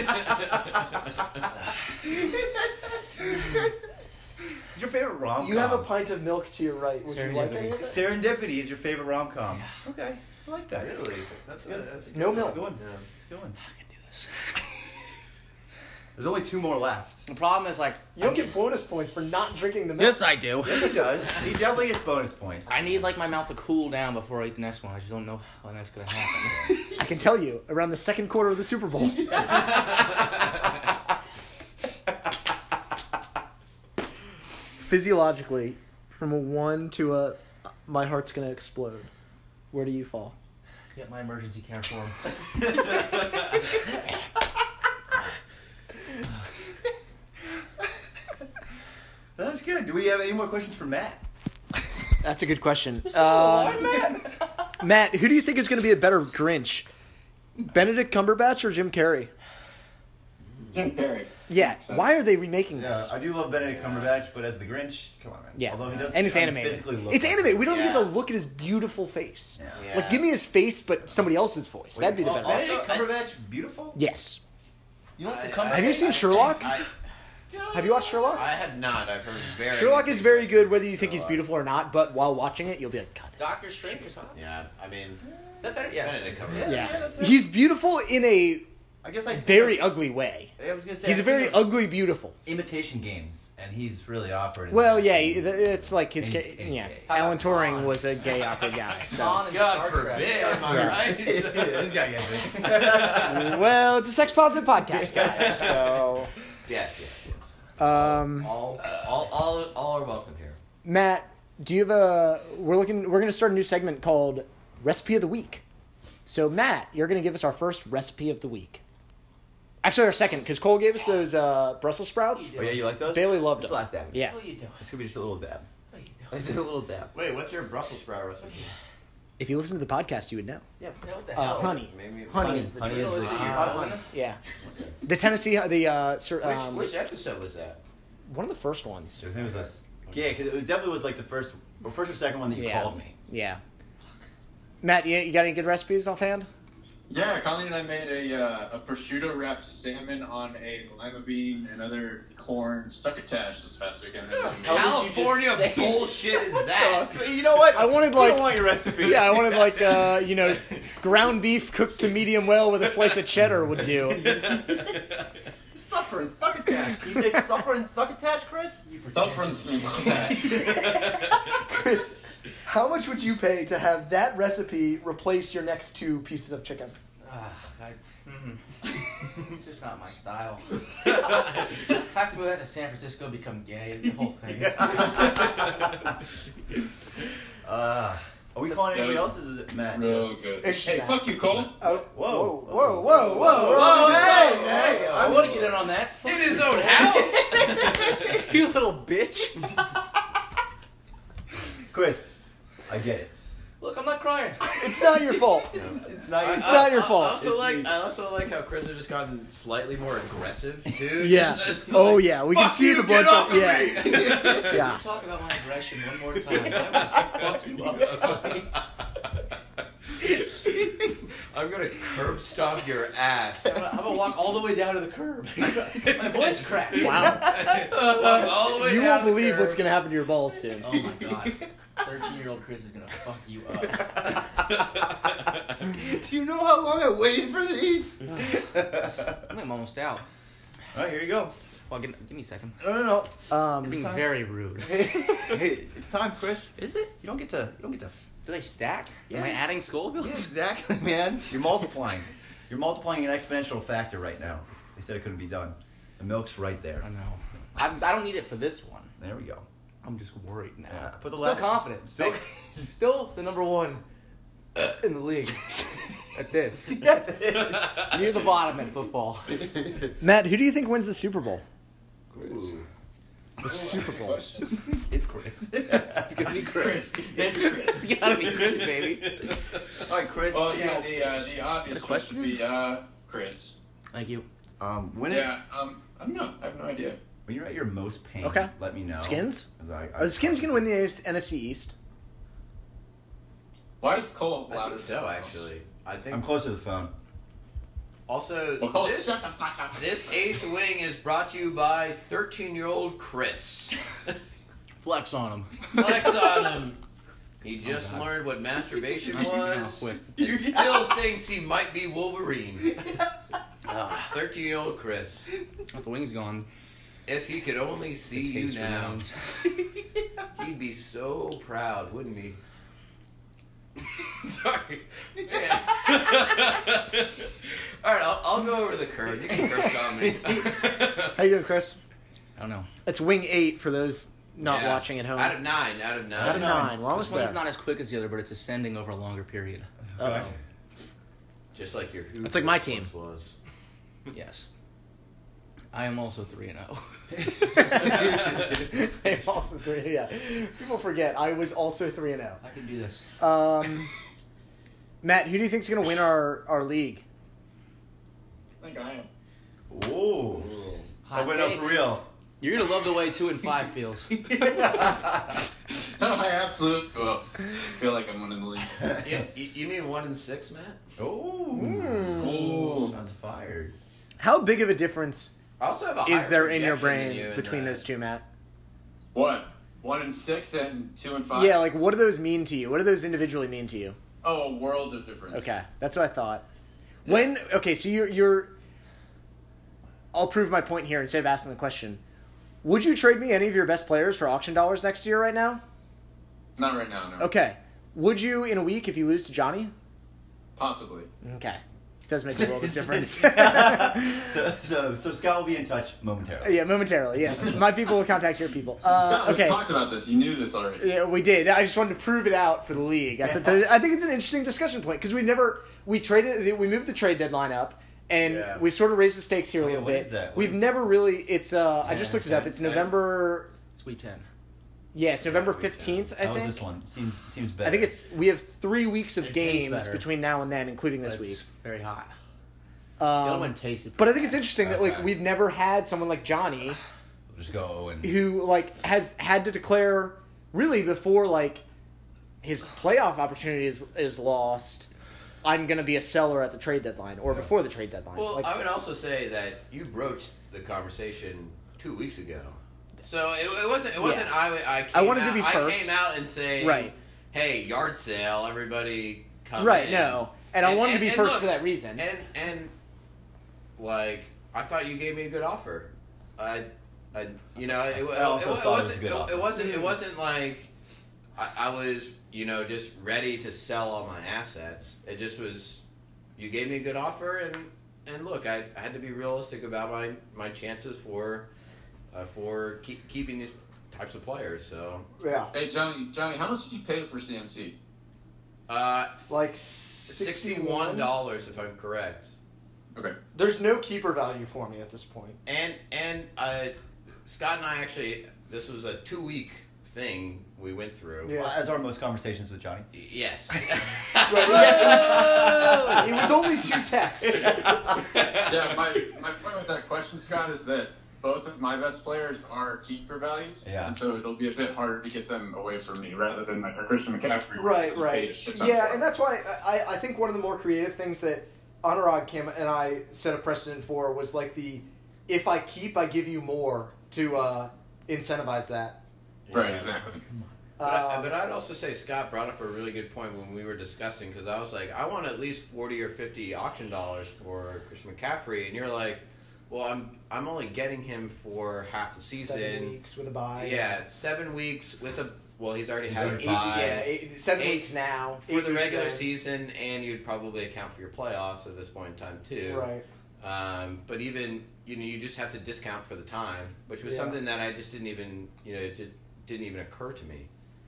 D: Is your favorite rom-com?
A: You have a pint of milk to your right. Would you like any of it?
D: Serendipity is your favorite rom-com. Okay, I like that.
E: Really? That's good. That's
A: No
E: that's
A: milk.
E: a good one.
D: It's a good one.
C: I can do this.
E: There's only two more left.
C: The problem is, like...
A: You don't get bonus points for not drinking the milk.
C: Yes, I do.
D: Yes, he does. He definitely gets bonus points.
C: I need, like, my mouth to cool down before I eat the next one. I just don't know when that's going to happen.
A: I can tell you, around the second quarter of the Super Bowl. Physiologically, from a one to a my heart's gonna explode, where do you fall?
C: Get my emergency care form.
D: That's good. Do we have any more questions for Matt?
A: That's a good question. Uh,
D: Matt.
A: Matt, who do you think is gonna be a better Grinch? Benedict Cumberbatch or Jim Carrey?
F: Jim Carrey.
A: Yeah. Why are they remaking
D: Yeah,
A: this?
D: I do love Benedict Cumberbatch, but as the Grinch, come on, man.
A: Yeah.
D: Although he does
A: And it's
D: kind of
A: animated.
D: physically look
A: It's
D: like
A: animated. We don't
B: Yeah.
A: get to look at his beautiful face.
D: Yeah.
B: Yeah.
A: Like, give me his face, but somebody else's voice. That'd be the
D: Wait,
A: better.
D: also,
B: option.
D: Benedict Cumberbatch, beautiful?
A: Yes.
C: You know what the
B: I-
C: Cumberbatch...
A: Have you seen
B: I-
A: Sherlock?
B: I,
A: Have you watched Sherlock?
B: I have not. I've heard very.
A: Sherlock
B: good
A: is
B: things
A: very
B: about
A: good, whether you think he's
B: Sherlock.
A: beautiful or not. But while watching it, you'll be like, God.
C: Doctor Strange is hot.
B: Yeah, I mean,
C: That better? Yeah.
B: Benedict
D: Yeah,
B: Cumberbatch.
A: Yeah,
D: that's it.
A: he's beautiful in a
D: I guess I
A: very ugly way.
D: I was gonna say
A: He's
D: I
A: a very
D: think of
A: ugly beautiful.
D: imitation games, and he's really awkward. in
A: Well,
D: that.
A: yeah, he- it's like his.
D: And he's-
A: ga-
D: and he's
A: yeah,
D: gay.
C: How
A: Alan
C: about
A: Turing
C: Hans?
A: was a gay awkward guy. So,
C: Han and
B: God
C: Star Trek.
B: forbid, am I
A: Yeah.
B: right?
D: this guy gets it.
A: well, it's a sex positive podcast, guys. So,
B: yes, yes, yes.
A: um,
B: All, all, all, all are welcome here.
A: Matt, do you have a? We're looking. We're going to start a new segment called Recipe of the Week. So, Matt, you're going to give us our first recipe of the week. Actually, our second, because Cole gave us those uh, Brussels sprouts.
D: Oh yeah, you like those?
A: Bailey loved
D: Just
A: them.
D: last dab.
A: Yeah.
C: What are you doing?
D: It's gonna be just a little dab.
C: What are you doing?
D: It's a little dab.
B: Wait, what's your Brussels sprout recipe?
A: If you listen to the podcast, you would know.
C: Yeah, what the
A: Uh,
C: hell?
A: honey.
B: Maybe
A: Honey,
D: Honey,
A: is the
D: honey
A: truth.
D: is
C: Listen
D: the
C: to your
B: Wow.
C: honey.
A: Yeah. The Tennessee, the uh, sir,
B: Which,
A: um,
B: which episode was that?
A: one of the first ones.
D: I think it was this. Yeah, because it definitely was like the first, or first or second one that you
A: Yeah.
D: called me.
A: Yeah. Matt, you, you got any good recipes offhand?
F: Yeah, Colleen and I made a uh, a prosciutto wrapped salmon on a lima bean and other corn succotash this past weekend.
D: hell did you
B: California
D: just say?
B: bullshit is that?
D: You know what?
A: I wanted
D: We
A: like
D: don't want your recipe.
A: yeah, I wanted like uh, you know, ground beef cooked to medium well with a slice of cheddar would do.
D: Suffer and thuckatash. Can you say suffer and thuckatash, Chris?
A: Chris, how much would you pay to have that recipe replace your next two pieces of chicken?
C: Ah, I, mm, it's just not my style. I have to move out to San Francisco, become gay, the whole thing.
D: Uh, are we calling anybody else? Or is it Matt?
F: Real
D: just-
F: good.
A: It's
F: Hey,
A: Matt.
F: fuck you, Cole.
A: Oh,
D: Whoa.
A: whoa, whoa, whoa, whoa! We're
D: Whoa,
A: on the
D: hey,
A: zone.
D: hey,
C: I want to get in on that.
B: In his own house?
C: You little bitch.
D: Chris, I get it.
C: Look, I'm not crying.
A: It's not your fault.
D: It's not.
A: It's not your
B: I-
A: fault.
B: I also
D: It's
B: like
D: me.
B: I also like how Chris has just gotten slightly more aggressive too.
A: Yeah.
B: Just like,
A: Oh yeah, we can
B: "Fuck
A: see
B: you,
A: the blood.
B: get off of
A: Yeah.
B: me."
A: Yeah.
C: You talk about my aggression one more time. I will fuck you up.
B: I'm gonna curb stomp your ass.
C: I'm gonna, I'm gonna walk all the way down to the curb. My voice cracked.
A: Wow.
B: Walk all the way
A: You
B: down
A: won't
B: the
A: believe
B: curb.
A: what's gonna happen to your balls soon.
C: Oh my god. thirteen-year-old Chris is gonna fuck you up.
D: Do you know how long I waited for these?
C: I'm almost out.
D: All right, here you go.
C: Well, give, give me a second.
D: No, no, no.
C: You're
A: Um,
C: being very rude.
D: Hey, it's time, Chris.
C: Is it?
D: You don't get to. You don't get to.
C: Did I stack? Am I
D: Yes.
C: adding Scovilles?
D: Yeah, exactly, man. You're multiplying. You're multiplying an exponential factor right now. They said it couldn't be done. The milk's right there.
C: I know. I, I don't need it for this one.
D: There we go.
C: I'm just worried now.
D: Yeah, put the
C: Still
D: last-
C: confident. Still,
D: Still-
C: still the number one in the league at this. Near the bottom at football.
A: Matt, who do you think wins the Super Bowl?
B: Ooh.
A: The Super Bowl.
D: It's Chris.
C: It's gonna be Chris. It's gotta be Chris, baby.
D: All right, Chris.
F: Well,
D: you
F: yeah,
D: know,
F: the uh, the obvious
C: The
F: choice
C: question?
F: would be uh, Chris.
C: Thank you.
D: um, when, it,
F: Yeah, um, I don't know. I have no idea.
D: when you're at your most pain,
A: Okay.
D: let me know.
A: Skins?
D: 'Cause I, I,
A: Are the Skins gonna win the N F C East?
F: Why is Cole
B: I
F: louder?
B: think so, actually. I think.
D: I'm close to the phone.
B: Also,
F: Well,
B: this
F: shut the fuck up.
B: this eighth wing is brought to you by thirteen-year-old Chris.
C: Flex on him.
B: Flex on him. He just
C: God.
B: learned what masturbation
C: Nice moving
B: was,
C: out quick.
B: and still thinks he might be Wolverine. thirteen-year-old Chris.
C: With the wings gone.
B: If he could only see
C: the
B: you
C: taste
B: now,
C: remains.
B: he'd be so proud, wouldn't he? Sorry. Yeah. All right, I'll, I'll go over the curve. You can curve on me.
A: How you doing, Chris?
C: I don't know.
A: It's wing eight for those not
B: Yeah.
A: watching at home.
B: Out of nine. Out of nine.
A: Out of nine. We're almost
C: This one's
A: there.
C: not as quick as the other, but it's ascending over a longer period.
A: Uh-oh.
B: Just like your Who
A: It's like my
B: once
A: team.
B: was.
C: Yes. I am also three and oh.
A: I'm also three. Yeah, people forget I was also three and zero.
C: I can do this.
A: Um, Matt, who do you think's going to win our, our league?
F: I think I am.
D: Ooh. I
C: Hot
D: went up
C: take.
D: for real.
C: You're gonna love the way two and five feels.
F: No, I absolutely will. Feel like I'm winning the league.
B: Yeah, you, you mean one and six, Matt?
D: Oh.
A: Mm.
D: Shots fired.
A: How big of a difference
B: I also have a
A: is
B: higher
A: there in your
B: projection than
A: brain
B: you in
A: between
B: that.
A: those two, Matt?
F: What? One and six and two and five?
A: Yeah, like what do those mean to you? What do those individually mean to you?
F: Oh, a world of difference.
A: Okay, that's what I thought. When okay, so you're you're. I'll prove my point here instead of asking the question. Would you trade me any of your best players for auction dollars next year? Right now?
F: Not right now, no.
A: Okay. Would you in a week if you lose to Johnny?
F: Possibly.
A: Okay. Does make a world of difference.
D: so, so, so Scott will be in touch momentarily.
A: Yeah, momentarily. Yes, my people will contact your people. Uh,
F: No,
A: okay.
F: we talked about this. You knew this already.
A: Yeah, we did. I just wanted to prove it out for the league. I, th- I think it's an interesting discussion point because we never we traded we moved the trade deadline up and
B: Yeah.
A: we sort of raised the stakes here a
D: Oh, yeah,
A: little
D: what
A: bit.
D: is that? What
A: We've
D: is
A: never really. It's uh. I just
D: ten,
A: looked it up.
D: ten,
A: It's
B: ten.
A: November.
C: Sweet ten.
A: Yeah, it's November
B: Yeah, we can.
A: fifteenth. I
D: How was
A: think.
D: this one? Seems seems better.
A: I think it's we have three weeks of
C: It tastes
A: games
C: better.
A: between now and then, including this
C: But
A: week.
C: it's very hot. The other
A: Um,
C: one tasted.
A: but I think it's interesting that like
B: Okay.
A: we've never had someone like Johnny
D: We'll just go and
A: who like has had to declare really before like his playoff opportunity is is lost. I'm gonna be a seller at the trade deadline or before the trade deadline.
B: Well,
A: like,
B: I would also say that you broached the conversation two weeks ago, so it, it wasn't. It wasn't.
A: Yeah.
B: I. I, came
A: I wanted to
B: out,
A: be
B: I
A: first.
B: came out and say,
A: Right.
B: Hey, yard sale, everybody come
A: right?
B: in.
A: No, and, I
B: And-
A: wanted
B: and-
A: to be
B: and
A: first
B: look,
A: for that reason.
B: And and like I thought you gave me a good offer. I, I you know it, it,
D: I also
B: it, it
D: thought it was a
B: wasn't
D: good
B: it,
D: offer.
B: it wasn't it wasn't like I, I was you know just ready to sell all my assets. It just was you gave me a good offer and and look I, I had to be realistic about my my chances for uh, for keep, keeping these types of players. So
A: yeah,
F: Hey, Johnny, Johnny, how much did you pay for C M C?
B: uh,
A: like
B: sixty-one dollars if I'm correct.
F: Okay.
A: There's no keeper value for me at this point.
B: And and uh, Scott and I actually, this was a two week thing we went through.
A: Yeah.
D: as are most conversations with Johnny.
B: Y- Yes.
A: Right, yeah, it, was, it was only two texts.
F: Yeah, my, my point with that question, Scott, is that both of my best players are keeper values.
D: Yeah.
F: And so it'll be a bit harder to get them away from me rather than like a Christian McCaffrey. where
A: Right,
F: you paid a
A: right.
F: shit ton
A: Yeah,
F: for.
A: and that's why I, I think one of the more creative things that Anurag Kim and I set a precedent for was like the if I keep, I give you more to uh, incentivize that.
F: Right,
B: Yeah.
F: exactly.
B: But, I,
A: Um,
B: but I'd also say Scott brought up a really good point when we were discussing because I was like, I want at least forty or fifty auction dollars for Christian McCaffrey, and you're like, well, I'm I'm only getting him for half the season.
A: seven weeks with a bye.
B: Yeah, seven weeks with a well, he's already
D: He's
B: had
D: already
B: a
A: Eight,
B: bye.
A: yeah, eight, seven
B: Eight-
A: weeks now.
B: For
A: eight
B: the
A: weeks
B: regular
A: then.
B: season, and you'd probably account for your playoffs at this point in time too.
A: Right.
B: Um, but even you know you just have to discount for the time, which was
A: Yeah.
B: something that I just didn't even you know it just didn't even occur to me.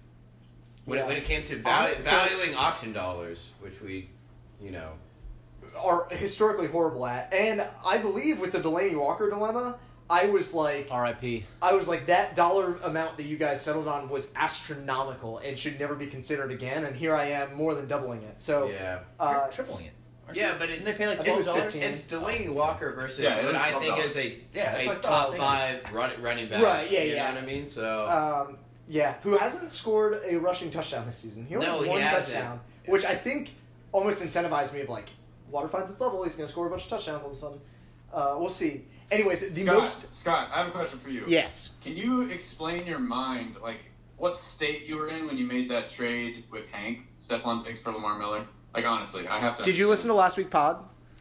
B: When,
A: Yeah.
B: it, when it came to valu-
A: Uh, so-
B: valuing auction dollars, which we, you know,
A: Are historically horrible at, and I believe with the Delaney Walker dilemma, I was like,
C: R I P.
A: I was like, that dollar amount that you guys settled on was astronomical and should never be considered again. And here I am, more than doubling it. So,
B: yeah,
A: uh,
D: You're tripling it. aren't
B: yeah,
D: you?
B: but it's
D: Didn't they pay like
A: I think
B: it's,
A: it was
D: twelve dollars?
A: fifteen.
B: it's Delaney Walker versus
F: Yeah, it
B: what
F: was
B: I think
F: twelve
B: is a
D: Yeah, that's
B: a
D: what I
B: top
D: thought.
B: five run, running back.
A: Right, yeah,
B: you
A: yeah.
B: know what I mean? So
A: um, Yeah, who hasn't scored a rushing touchdown this season. He only
B: No,
A: has
B: he
A: one
B: hasn't.
A: touchdown, which I think almost incentivized me of like, Water finds its level, he's going to score a bunch of touchdowns all of a sudden. Uh, we'll see. Anyways, the
F: Scott,
A: most...
F: Scott, I have a question for you.
A: Yes.
F: Can you explain your mind, like, what state you were in when you made that trade with Hank, Stephon Diggs for Lamar Miller? Like, honestly, I have to...
A: Did you listen to last week's pod?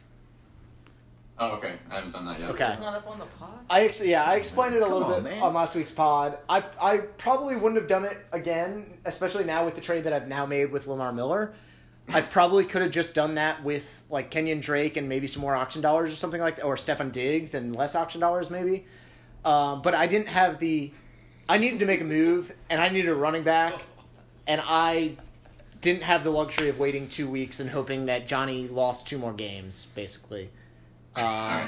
F: Oh, okay. I haven't done that yet.
A: Okay.
C: It's not up on the pod.
A: I ex- yeah, I explained it a
D: Come
A: little
D: on,
A: bit
D: man.
A: on last week's pod. I I probably wouldn't have done it again, especially now with the trade that I've now made with Lamar Miller. I probably could have just done that with like Kenyon Drake and maybe some more auction dollars or something like that, or Stephon Diggs and less auction dollars maybe. Um, but I didn't have the. I needed to make a move, and I needed a running back, and I didn't have the luxury of waiting two weeks and hoping that Johnny lost two more games, basically. Uh,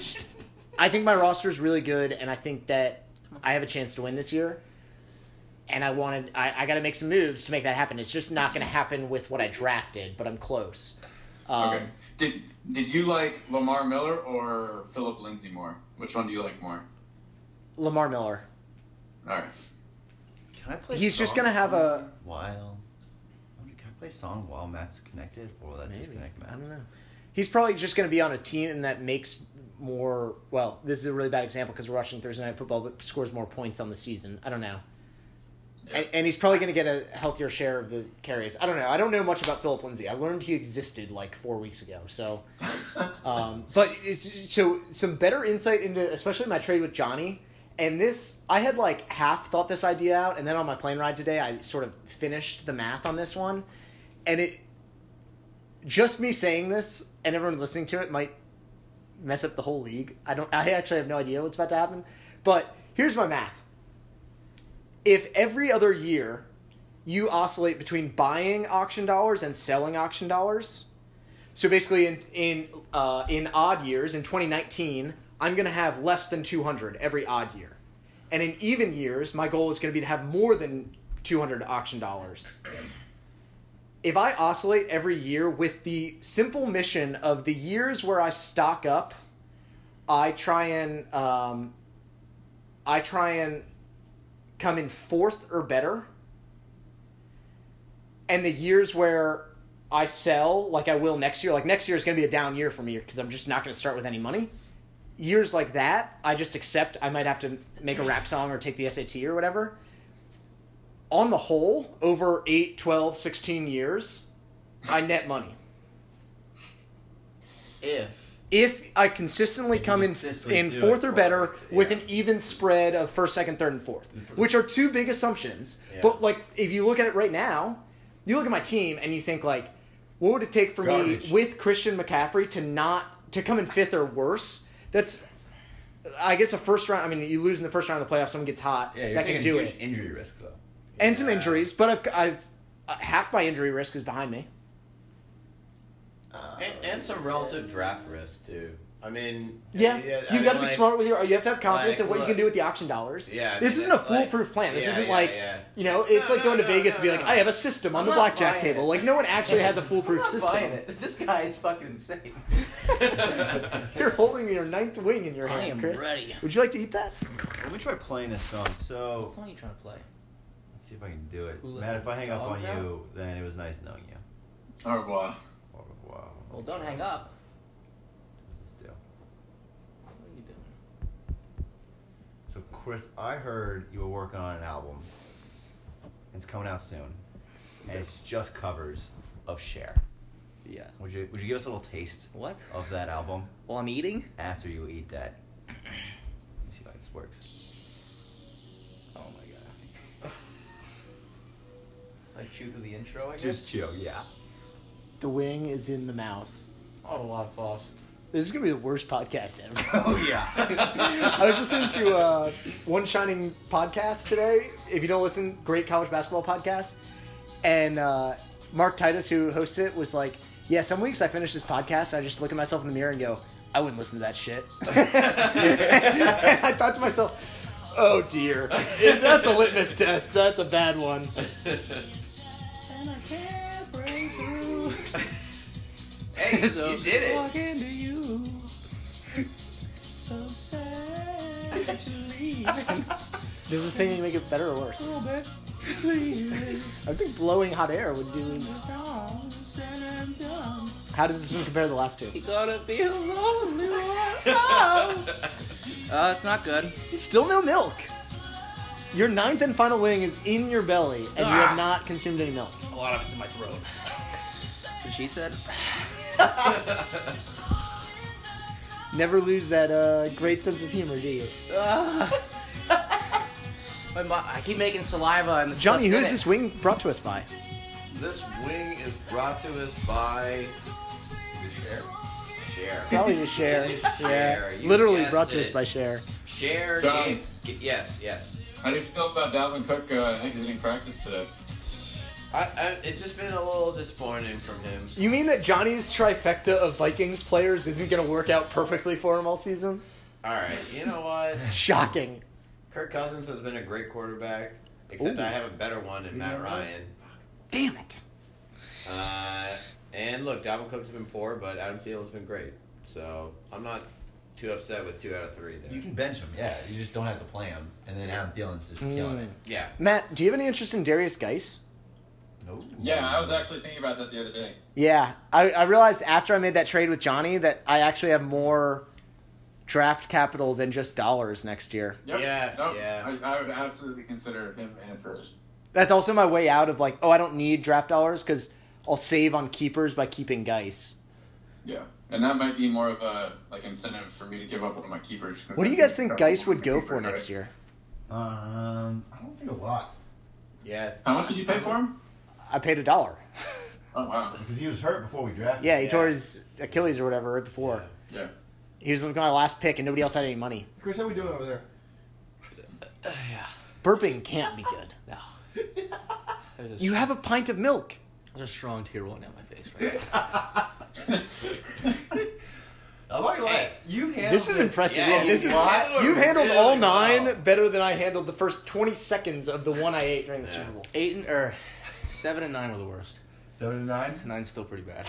A: I think my roster is really good, and I think that I have a chance to win this year. And I wanted, I, I got to make some moves to make that happen. It's just not going to happen with what I drafted, but I'm close. Um,
F: Okay. Did Did you like Lamar Miller or Philip Lindsay more? Which one do you like more?
A: Lamar Miller.
F: All right.
D: Can I play?
A: He's just
D: song
A: gonna have a-
D: while. Can I play a song while Matt's connected, or will that
A: Maybe.
D: disconnect Matt?
A: I don't know. He's probably just going to be on a team that makes more. Well, this is a really bad example because we're watching Thursday Night Football, but scores more points on the season. I don't know. And, and he's probably going to get a healthier share of the carries. I don't know. I don't know much about Philip Lindsay. I learned he existed like four weeks ago. So, um, but it's, so some better insight into, especially my trade with Johnny. And this, I had like half thought this idea out, and then on my plane ride today, I sort of finished the math on this one, and it. Just me saying this and everyone listening to it might mess up the whole league. I don't. I actually have no idea what's about to happen. But here's my math. If every other year you oscillate between buying auction dollars and selling auction dollars, so basically in in uh, in odd years, in twenty nineteen, I'm going to have less than two hundred every odd year, and in even years, my goal is going to be to have more than two hundred auction dollars. If I oscillate every year with the simple mission of the years where I stock up, I try and um, I try and come in fourth or better, and the years where I sell, like I will next year, like next year is going to be a down year for me because I'm just not going to start with any money. Years like that, I just accept I might have to make a rap song or take the S A T or whatever. On the whole, over eight, twelve, sixteen years, I net money.
D: If
A: If I consistently
D: If you
A: come in
D: consistently
A: in
D: do
A: fourth
D: it,
A: or better
D: well,
A: with
D: yeah.
A: an even spread of first, second, third, and fourth, which are two big assumptions.
D: Yeah.
A: But like, if you look at it right now, you look at my team and you think like, what would it take for
D: Garbage.
A: me with Christian McCaffrey to not to come in fifth or worse? That's, I guess, a first round. I mean, you lose in the first round of the playoffs, someone gets hot,
D: yeah, you're
A: that
D: taking
A: can do
D: huge
A: it,
D: injury risk though.
A: and some
D: Yeah.
A: injuries. But I've I've uh, half my injury risk is behind me.
D: Uh,
B: And, and some relative draft risk too. I mean,
A: Yeah,
B: I
A: you
B: mean,
A: got to be
B: like-
A: smart with your. You have to have confidence
B: like,
A: in what you
B: look.
A: can do with the auction dollars.
B: Yeah, I
A: this
B: mean,
A: isn't a
B: like-
A: foolproof plan. This
B: yeah,
A: isn't
B: yeah,
A: like
B: yeah.
A: you know, it's
B: No,
A: like
B: no,
A: going to
B: no,
A: Vegas
B: no,
A: and be like,
B: no.
A: I have a system on
C: I'm
A: the
C: not
A: blackjack
C: buying
A: table.
C: it.
A: Like no one actually has a
C: I'm
A: foolproof
C: not
A: system.
C: buying it. This guy is fucking insane.
A: You're holding your ninth wing in your
C: I
A: hand,
C: am
A: Chris.
C: ready.
A: Would you like to eat that?
D: Let me try playing this song. So
C: What song are you trying to play?
D: let's see if I can do it.
C: Who let
D: Matt,
C: the
D: if I hang up on
C: dogs out?
D: you, then it was nice knowing you.
F: Au revoir.
D: Au revoir.
C: Well, don't hang up.
D: Let's do.
C: What are you doing?
D: So, Chris, I heard you were working on an album. It's coming out soon, and it's just covers of Cher.
C: Yeah.
D: Would you Would you give us a little taste
C: What?
D: of that album
C: While I'm eating?
D: after you eat that? Let me see if this works.
C: Oh my god. So I chew through the intro, I guess?
D: Just chill, yeah.
A: The wing is in the mouth.
C: Oh, a lot of sauce.
A: This is gonna be the worst podcast ever.
D: Oh yeah.
A: I was listening to uh, One Shining podcast today. If you don't listen, great college basketball podcast. And uh, Mark Titus, who hosts it, was like, yeah, some weeks I finish this podcast, I just look at myself in the mirror and go, I wouldn't listen to that shit. I thought to myself, oh dear, if that's a litmus test, that's a bad one.
C: And I can't break through.
B: Hey,
C: So
B: you did it.
C: walk into you. So sad to leave.
A: Does the singing make it better or worse?
C: A little bit.
A: I think blowing hot air would do. How does this one compare to the last two?
C: You gotta be a lonely one. Oh. Uh, it's not good.
A: Still no milk. Your ninth and final wing is in your belly, and you
C: Ah.
A: have not consumed any milk.
C: A lot of it's in my throat. That's what she said.
A: Never lose that uh, great sense of humor, do you?
C: Ah. My mo- I keep making saliva and the
A: Johnny,
C: stuff's
A: who
C: in
A: is
C: it.
A: this wing brought to us by?
B: This wing is brought to us by
E: Share.
B: Share.
A: Probably just Cher.
B: It is
A: Yeah,
B: Cher. You
A: literally
B: guessed
A: brought to us
B: it.
A: by Cher.
B: Share.
F: John.
B: Game. G- yes, yes.
F: How do you feel about Dalvin Cook uh, exiting practice today?
B: I, I, it's just been a little disappointing from him.
A: You mean that Johnny's trifecta of Vikings players isn't going to work out perfectly for him all season?
B: All right, you know what?
A: Shocking.
B: Kirk Cousins has been a great quarterback, except
A: Ooh.
B: I have a better one in Matt Ryan.
A: Damn it.
B: Uh, and look, Dalvin Cook's been poor, but Adam Thielen's been great. So I'm not too upset with two out of three there.
E: You can bench him, yeah. You just don't have to play him. And then Adam Thielen's just killing it.
B: Yeah.
A: Matt, do you have any interest in Darius Geis?
E: No.
F: Yeah, I was actually thinking about that the other day.
A: Yeah, I, I realized after I made that trade with Johnny that I actually have more draft capital than just dollars next year.
F: Yep.
B: Yeah,
F: Nope.
B: yeah.
F: I, I would absolutely consider him in it first.
A: That's also my way out of like, oh, I don't need draft dollars because I'll save on keepers by keeping Geis.
F: Yeah, and that might be more of a like incentive for me to give up one of my keepers.
A: What do you guys think Geis would go for next year?
E: Um, I don't think a lot.
B: Yes.
F: How much did you pay for him?
A: I paid a dollar.
F: Oh wow.
E: Because he was hurt before we drafted
A: Yeah, he
B: Yeah.
A: tore his Achilles or whatever right before.
F: Yeah.
A: He was my last pick and nobody else had any money.
E: Chris, how we doing over there?
C: Yeah.
A: Burping can't be good.
C: No. There's a,
A: You have a pint of milk.
C: there's a strong tear rolling down my face right now.
E: I'm not gonna lie.
B: Hey,
E: You handled
A: This is impressive.
B: Yeah,
A: Yeah,
B: you
A: this is
B: handled it
A: you handled
B: really
A: all nine
B: well.
A: better than I handled the first twenty seconds of the one I ate during the
B: Yeah.
A: Super Bowl.
C: Eight and or seven and nine were the worst.
E: Seven and nine.
C: Nine's still pretty bad.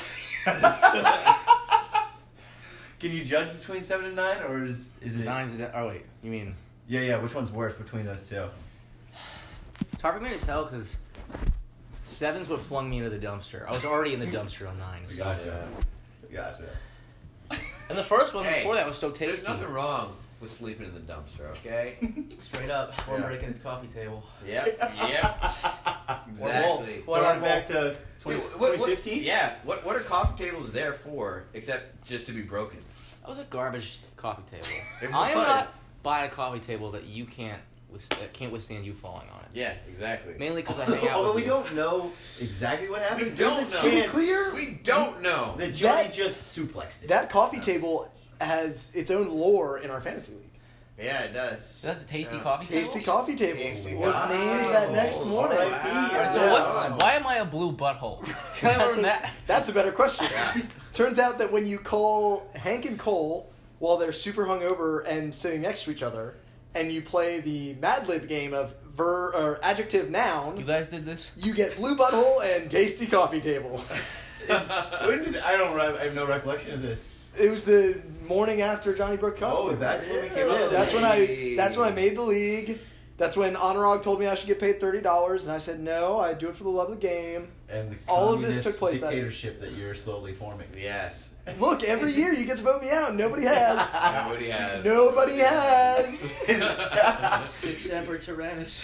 E: Can you judge between seven and nine, or is is it?
C: Nine's is oh wait, you mean
E: Yeah, yeah. Which one's worse between those two?
C: it's hard for me to tell because seven's what flung me into the dumpster. I was already in the dumpster on nine. So.
E: Gotcha. Gotcha.
C: And the first one
B: Hey,
C: before that was so
B: There's
C: tasty.
B: nothing wrong with sleeping in the dumpster, okay?
C: Straight up, or
B: Yeah.
C: breaking its coffee table.
B: Yep, yep. Exactly.
C: What
E: Going
C: are
E: back to
B: Wait,
E: twenty
B: what- what-
E: fifteen?
B: Yeah, what what are coffee tables there for except just to be broken?
C: That was a garbage coffee table.
B: It
C: I am
B: was.
C: not buying a coffee table that you can't with, that can't withstand you falling on it.
B: Yeah, exactly.
C: Mainly because I hang out.
E: Although
C: with
E: we
C: you.
E: don't know exactly what happened.
B: We
E: there's
B: don't
E: a
B: know.
A: To be
E: chance
A: clear,
B: We don't know.
E: that Johnny
A: That-
E: just suplexed it.
A: that coffee table has its own lore in our fantasy league.
B: Yeah, it does.
C: Is that the tasty
B: Yeah.
C: coffee table?
A: Tasty Coffee Tables
B: Tasty
A: was
B: Coffee
A: named that
B: Tables.
A: next morning.
E: R I P.
B: Wow.
C: Alright, so
E: Yeah.
C: what's why am I a blue butthole? Can I
A: That's
C: learn
A: a,
C: that?
A: that's a better question.
B: Yeah.
A: Turns out that when you call Hank and Cole while they're super hungover and sitting next to each other, and you play the Mad Lib game of ver or adjective noun,
C: You guys did this?
A: you get blue butthole and tasty coffee table.
E: Is- when did, I don't. I have no recollection of this.
A: It was the morning after Johnny broke coffee
E: Oh,
A: table.
E: that's when we came
A: Yeah,
E: up with
A: that's
E: it.
A: when I
B: Hey.
A: that's when I made the league. That's when Honorog told me I should get paid thirty dollars, and I said no, I do it for the love of the game.
E: And the
A: All of this
E: communist
A: took place that-
E: dictatorship that you're slowly forming.
B: Yes.
A: Look, every year you get to vote me out. Nobody has.
B: Nobody has.
A: Nobody has.
C: Six Semper Tyrannis.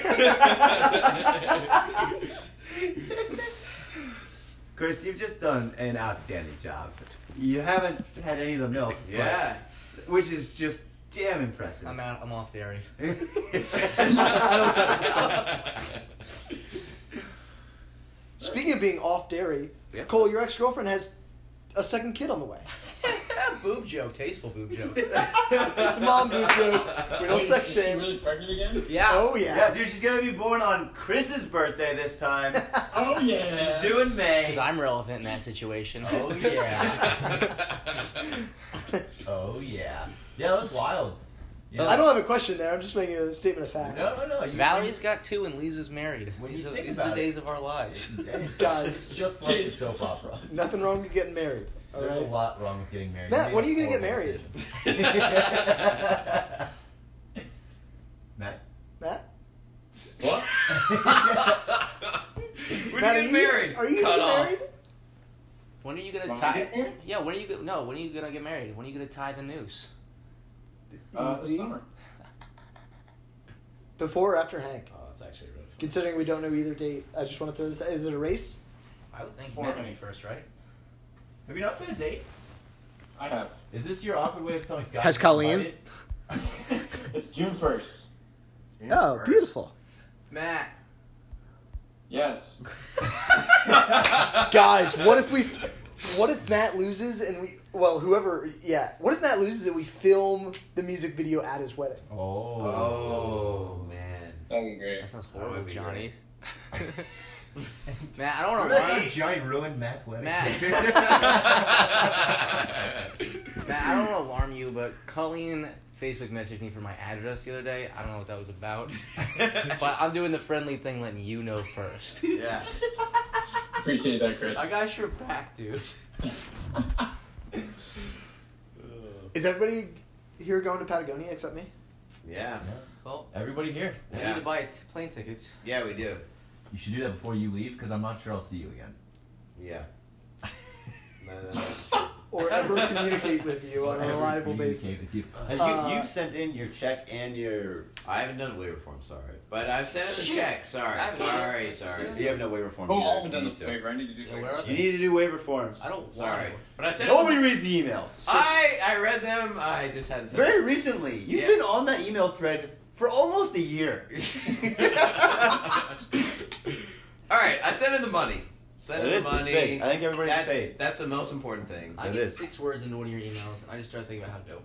E: Chris, you've just done an outstanding job. You haven't had any of the milk. but-
B: Yeah.
E: which is just damn impressive.
C: I'm out. I'm off dairy.
A: I don't touch the stuff. Speaking of being off dairy,
E: Yeah.
A: Cole, your ex-girlfriend has a second kid on the way.
C: Boob joke. Tasteful boob joke.
A: It's a mom boob joke. We don't sex
F: Is she
A: shame.
F: really pregnant again?
C: Yeah.
A: Oh yeah.
E: Yeah, dude, she's gonna be born on Chris's birthday this time.
F: Oh yeah.
E: She's due in May.
C: Because I'm relevant in that situation.
E: Oh yeah. Oh yeah. Yeah, that's wild. Yeah.
A: I don't have a question there. I'm just making a statement of fact.
E: No, no, no. You,
C: Valerie got two and Lisa's married.
E: When
C: These
E: you
C: are,
E: think
C: these are
E: about
C: the
E: it.
C: days of our lives.
E: It's,
A: Guys.
E: it's just like the soap opera.
A: Nothing wrong with getting married. All
E: There's a
A: right.
E: lot wrong with getting married.
A: Matt,
E: You
A: when
E: made
A: are you gonna
E: a
A: get
E: horrible
A: married?
E: decision. Matt?
A: Matt?
B: When
A: Matt,
B: are
A: are
B: you
A: you-
B: married?
A: Are you
B: Cut
A: getting
B: off.
A: married?
C: When are you gonna
F: When we
C: tie?
F: get married?
C: Yeah, when are you gonna? No, when are you gonna get married? When are you gonna tie the noose?
F: Uh, this
A: Easy.
F: summer.
A: Before or after Hank?
B: Oh, that's actually really fun.
A: Considering we don't know either date, I just want to throw this out. Is it a race?
C: I would think you
F: Four
C: met me
F: minutes.
C: first, right?
E: Have you not set a date?
F: I have.
E: Is this your awkward way of telling Scott?
A: Has
E: to
A: Colleen?
E: invite it?
F: It's June first.
A: Oh, beautiful.
C: Matt.
F: Yes.
A: Guys, what if we, what if Matt loses and we, well, whoever, yeah, what if Matt loses and we film the music video at his wedding?
E: Oh.
B: Oh, man.
F: That'd be great.
C: That sounds
B: That would
C: horrible,
B: be
C: Johnny. Matt, I don't want
E: Remember
C: to
E: that
C: lie.
E: time Johnny ruined Matt's wedding?
C: Matt. Matt, I don't want to alarm you, but Colleen Facebook messaged me for my address the other day. I don't know what that was about. But I'm doing the friendly thing, letting you know first.
B: Yeah.
F: Appreciate that, Chris.
C: I got your back, dude.
A: Is everybody here going to Patagonia except me?
B: Yeah.
C: Well,
E: Everybody here.
C: I
B: Yeah.
C: need to buy t- plane tickets.
B: Yeah, we do.
E: You should do that before you leave, because I'm not sure I'll see you again.
B: Yeah. No, no, no.
A: Or ever communicate with you on a
E: Whatever
A: reliable
E: communicates
A: basis?
E: with you.
D: Have
A: Uh,
D: you, you've sent in your check and your.
B: I haven't done a waiver form, sorry. But I've sent in the
C: Shit.
B: check. Sorry,
C: I haven't
B: sorry,
C: either.
B: sorry.
D: You have no waiver form.
F: Oh,
D: either.
F: I haven't
D: You
F: done
D: need
F: the
D: to.
F: favor. I need to do
C: Yeah, where are
F: favor.
C: they?
D: You need to do waiver forms.
C: I don't
B: Sorry.
C: want
B: But I sent
D: Nobody
B: them.
D: reads the emails.
B: I, I read them. I just hadn't sent
D: Very recently. You've
B: Yeah.
D: been on that email thread for almost a year.
B: All right, I sent in the money. Sent
D: It
B: in
D: is,
B: the
D: it's
B: money.
D: big. I think everybody's
B: that's,
D: paid.
B: That's the most important thing.
C: I
D: It
C: get
D: is.
C: six words into one of your emails, and I just start thinking about how dope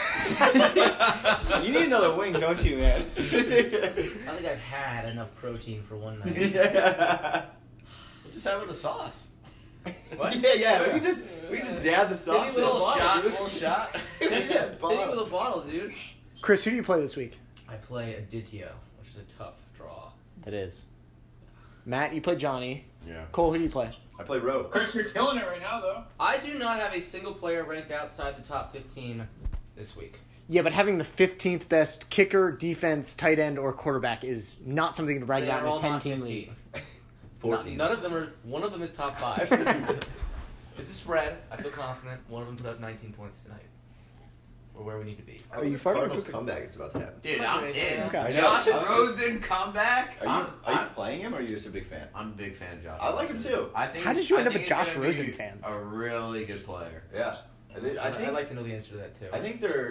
C: I am.
D: You need another wing, don't you, man?
C: I don't think I've had enough protein for one night.
D: yeah,
B: We'll just have it with the sauce. What?
D: yeah, yeah. We can just we can just dab the
C: Hit
D: sauce.
C: me
B: A
C: with
B: little
C: bottle,
B: shot,
C: dude.
B: little shot.
D: Yeah,
C: Hit me
D: bottle.
C: with a bottle, dude.
A: Chris, who do you play this week?
C: I play Aditya, which is a tough draw.
A: That is. Matt, you play Johnny.
B: Yeah.
A: Cole, who do you play?
D: I play row.
F: Chris, you're killing it right now, though.
C: I do not have a single player ranked outside the top fifteen this week.
A: Yeah, but having the fifteenth best kicker, defense, tight end, or quarterback is not something to brag
C: They
A: about
C: are
A: in a
C: all not
A: ten-team
C: fifteen.
A: league.
D: Fourteen.
C: None of them are. One of them is top five. It's a spread. I feel confident. One of them put up nineteen points tonight. We're where we need to be.
A: Are you fucking
D: Cardinals
A: cooking?
D: comeback is about to happen.
B: Dude, I'm in.
A: Okay.
D: I know.
B: Josh
D: I'm-
B: Rosen comeback.
D: Are you
B: I'm,
D: are you
B: I'm,
D: playing him or are you just a big fan?
B: I'm a big fan of Josh.
D: I like him
B: Rosen.
D: too.
B: I think
A: How
B: he's-
A: did you
B: I
A: end up
B: think
A: a
B: he's
A: Josh
B: gonna
A: Rosen
B: be
A: fan?
B: A really good player.
D: Yeah. I, think- I
C: I'd
D: think
C: like to know the answer to that too.
D: I think they're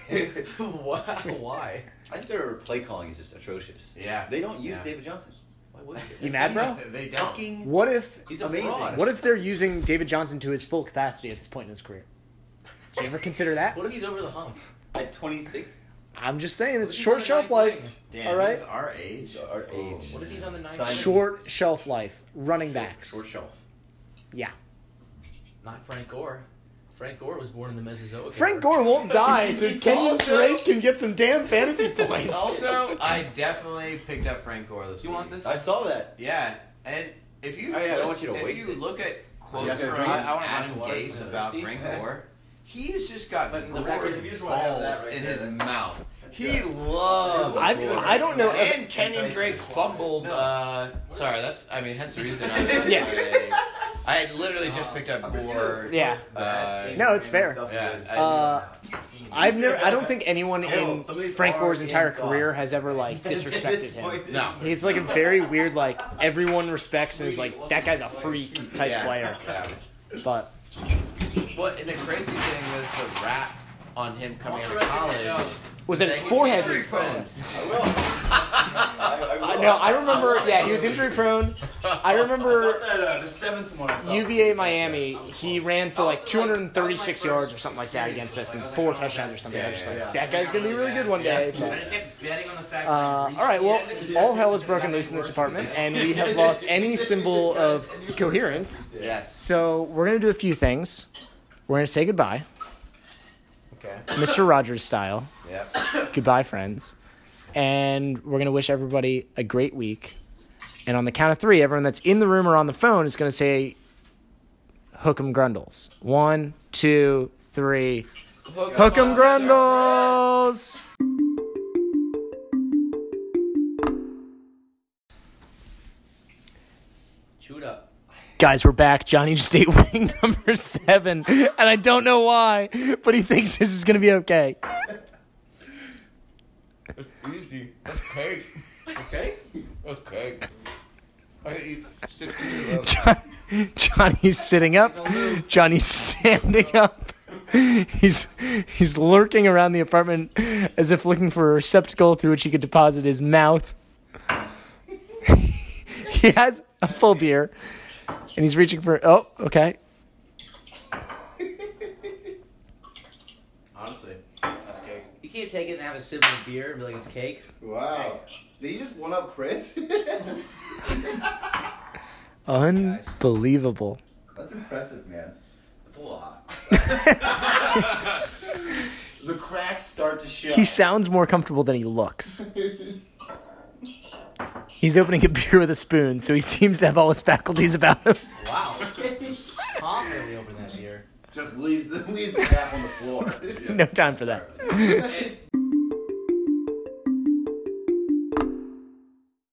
C: Why? Why?
D: I think their play calling is just atrocious.
B: Yeah.
D: They don't use
B: Yeah.
D: David Johnson.
C: Why would you?
A: You mad, bro?
B: They don't.
D: Fucking
A: What if
C: He's a
D: Amazing.
C: fraud.
A: what if they're using David Johnson to his full capacity at this point in his career? Did you ever consider that?
C: What if he's over the hump?
D: at twenty-six.
A: I'm just saying, it's
C: What if he's
A: short
C: on the
A: shelf
C: ninth
A: life.
C: wing?
B: Damn,
A: All right.
B: he's our age.
D: Our age.
C: What if he's on the ninth?
D: Simon-
C: wing?
A: Short shelf life. Running backs.
B: Short shelf.
A: Yeah.
C: Not Frank Gore. Frank Gore was born in the Mesozoic.
A: Frank
C: era.
A: Gore won't die, so Kenyon
B: Also-
A: Drake can get some damn fantasy points.
B: Also, I definitely picked up Frank Gore this
C: You
B: week.
C: want this?
D: I saw that.
B: Yeah, and if you
D: Oh, yeah, I don't
B: listen-
D: want you to
B: if
D: waste
B: you
D: it.
B: look at quotes
D: You have to
B: from
D: drink it?
C: I wanna buy
B: Adam
C: some water.
B: Gase
C: Is it
B: about
C: thirsty?
B: Frank Gore, he's just got
C: But the
B: Gore's
C: record, if you
D: just wanna have
B: balls
D: that right
B: in
D: there,
B: his
D: that's-
B: mouth.
D: that's
B: He
D: good.
B: loves
A: I-
B: Gore.
A: I don't know if-
B: And Kenyon Drake fumbled. Uh, sorry, that's. I mean, hence the reason. I,
A: Yeah.
B: I, I had literally just picked up Gore.
A: Yeah.
B: Uh,
A: No, it's fair.
B: Yeah, I-
A: Uh, I've never. I don't think anyone
D: Hold on,
A: in
D: some of these
A: Frank
D: are
A: Gore's
D: in
A: entire
D: sauce.
A: career has ever like
D: At this
A: disrespected him.
D: point-
B: No.
A: He's like a very weird, like everyone respects and is like that guy's a freak type
B: yeah,
A: player.
B: Yeah.
A: But
B: Well, and the crazy thing was the rap on him coming out of college.
A: was that his
B: he's
A: forehead
B: injury
A: was
B: prone.
D: I will. I, I
A: Uh,
D: will.
A: no, I remember. Yeah, he was injury prone. I
D: How
A: remember
D: about that, uh, the seventh one. I thought.
A: U V A Miami. He ran for like two hundred thirty-six yards or something like that against us, and four touchdowns or something. I was just like, that guy's gonna be really good one day.
C: I
A: But,
C: just kept betting on the fact
A: uh, all right, well, all hell is broken loose in this apartment, and we have lost any symbol of coherence.
B: Yes.
A: So we're gonna do a few things. We're gonna say goodbye,
B: Okay.
A: Mister Rogers style.
B: Yep.
A: Goodbye, friends. And we're going to wish everybody a great week. And on the count of three, everyone that's in the room or on the phone is going to say Hook 'em Grundles. One, two, three. Hook 'em Grundles!
C: Chew it up.
A: Guys, we're back. Johnny just ate wing number seven, and I don't know why, but he thinks this is going to be okay.
B: It's easy. That's cake.
C: Okay.
B: That's cake. I could eat sixteen of those.
A: John, Johnny's sitting up. Johnny's standing up. He's he's lurking around the apartment as if looking for a receptacle through which he could deposit his mouth. He has a full beer, and he's reaching for. Oh, okay.
B: Honestly, that's cake.
C: You can't take it and have a sip of beer and be like it's cake.
E: Wow. Did he just one up Chris?
A: Unbelievable.
E: That's impressive, man.
B: It's a little hot.
E: The cracks start to show.
A: He sounds more comfortable than he looks. He's opening a beer with a spoon, so he seems to have all his faculties about him.
C: Wow. Confidently open that beer.
E: Just leaves the leaves the cap on the floor.
A: No time for that.
B: It,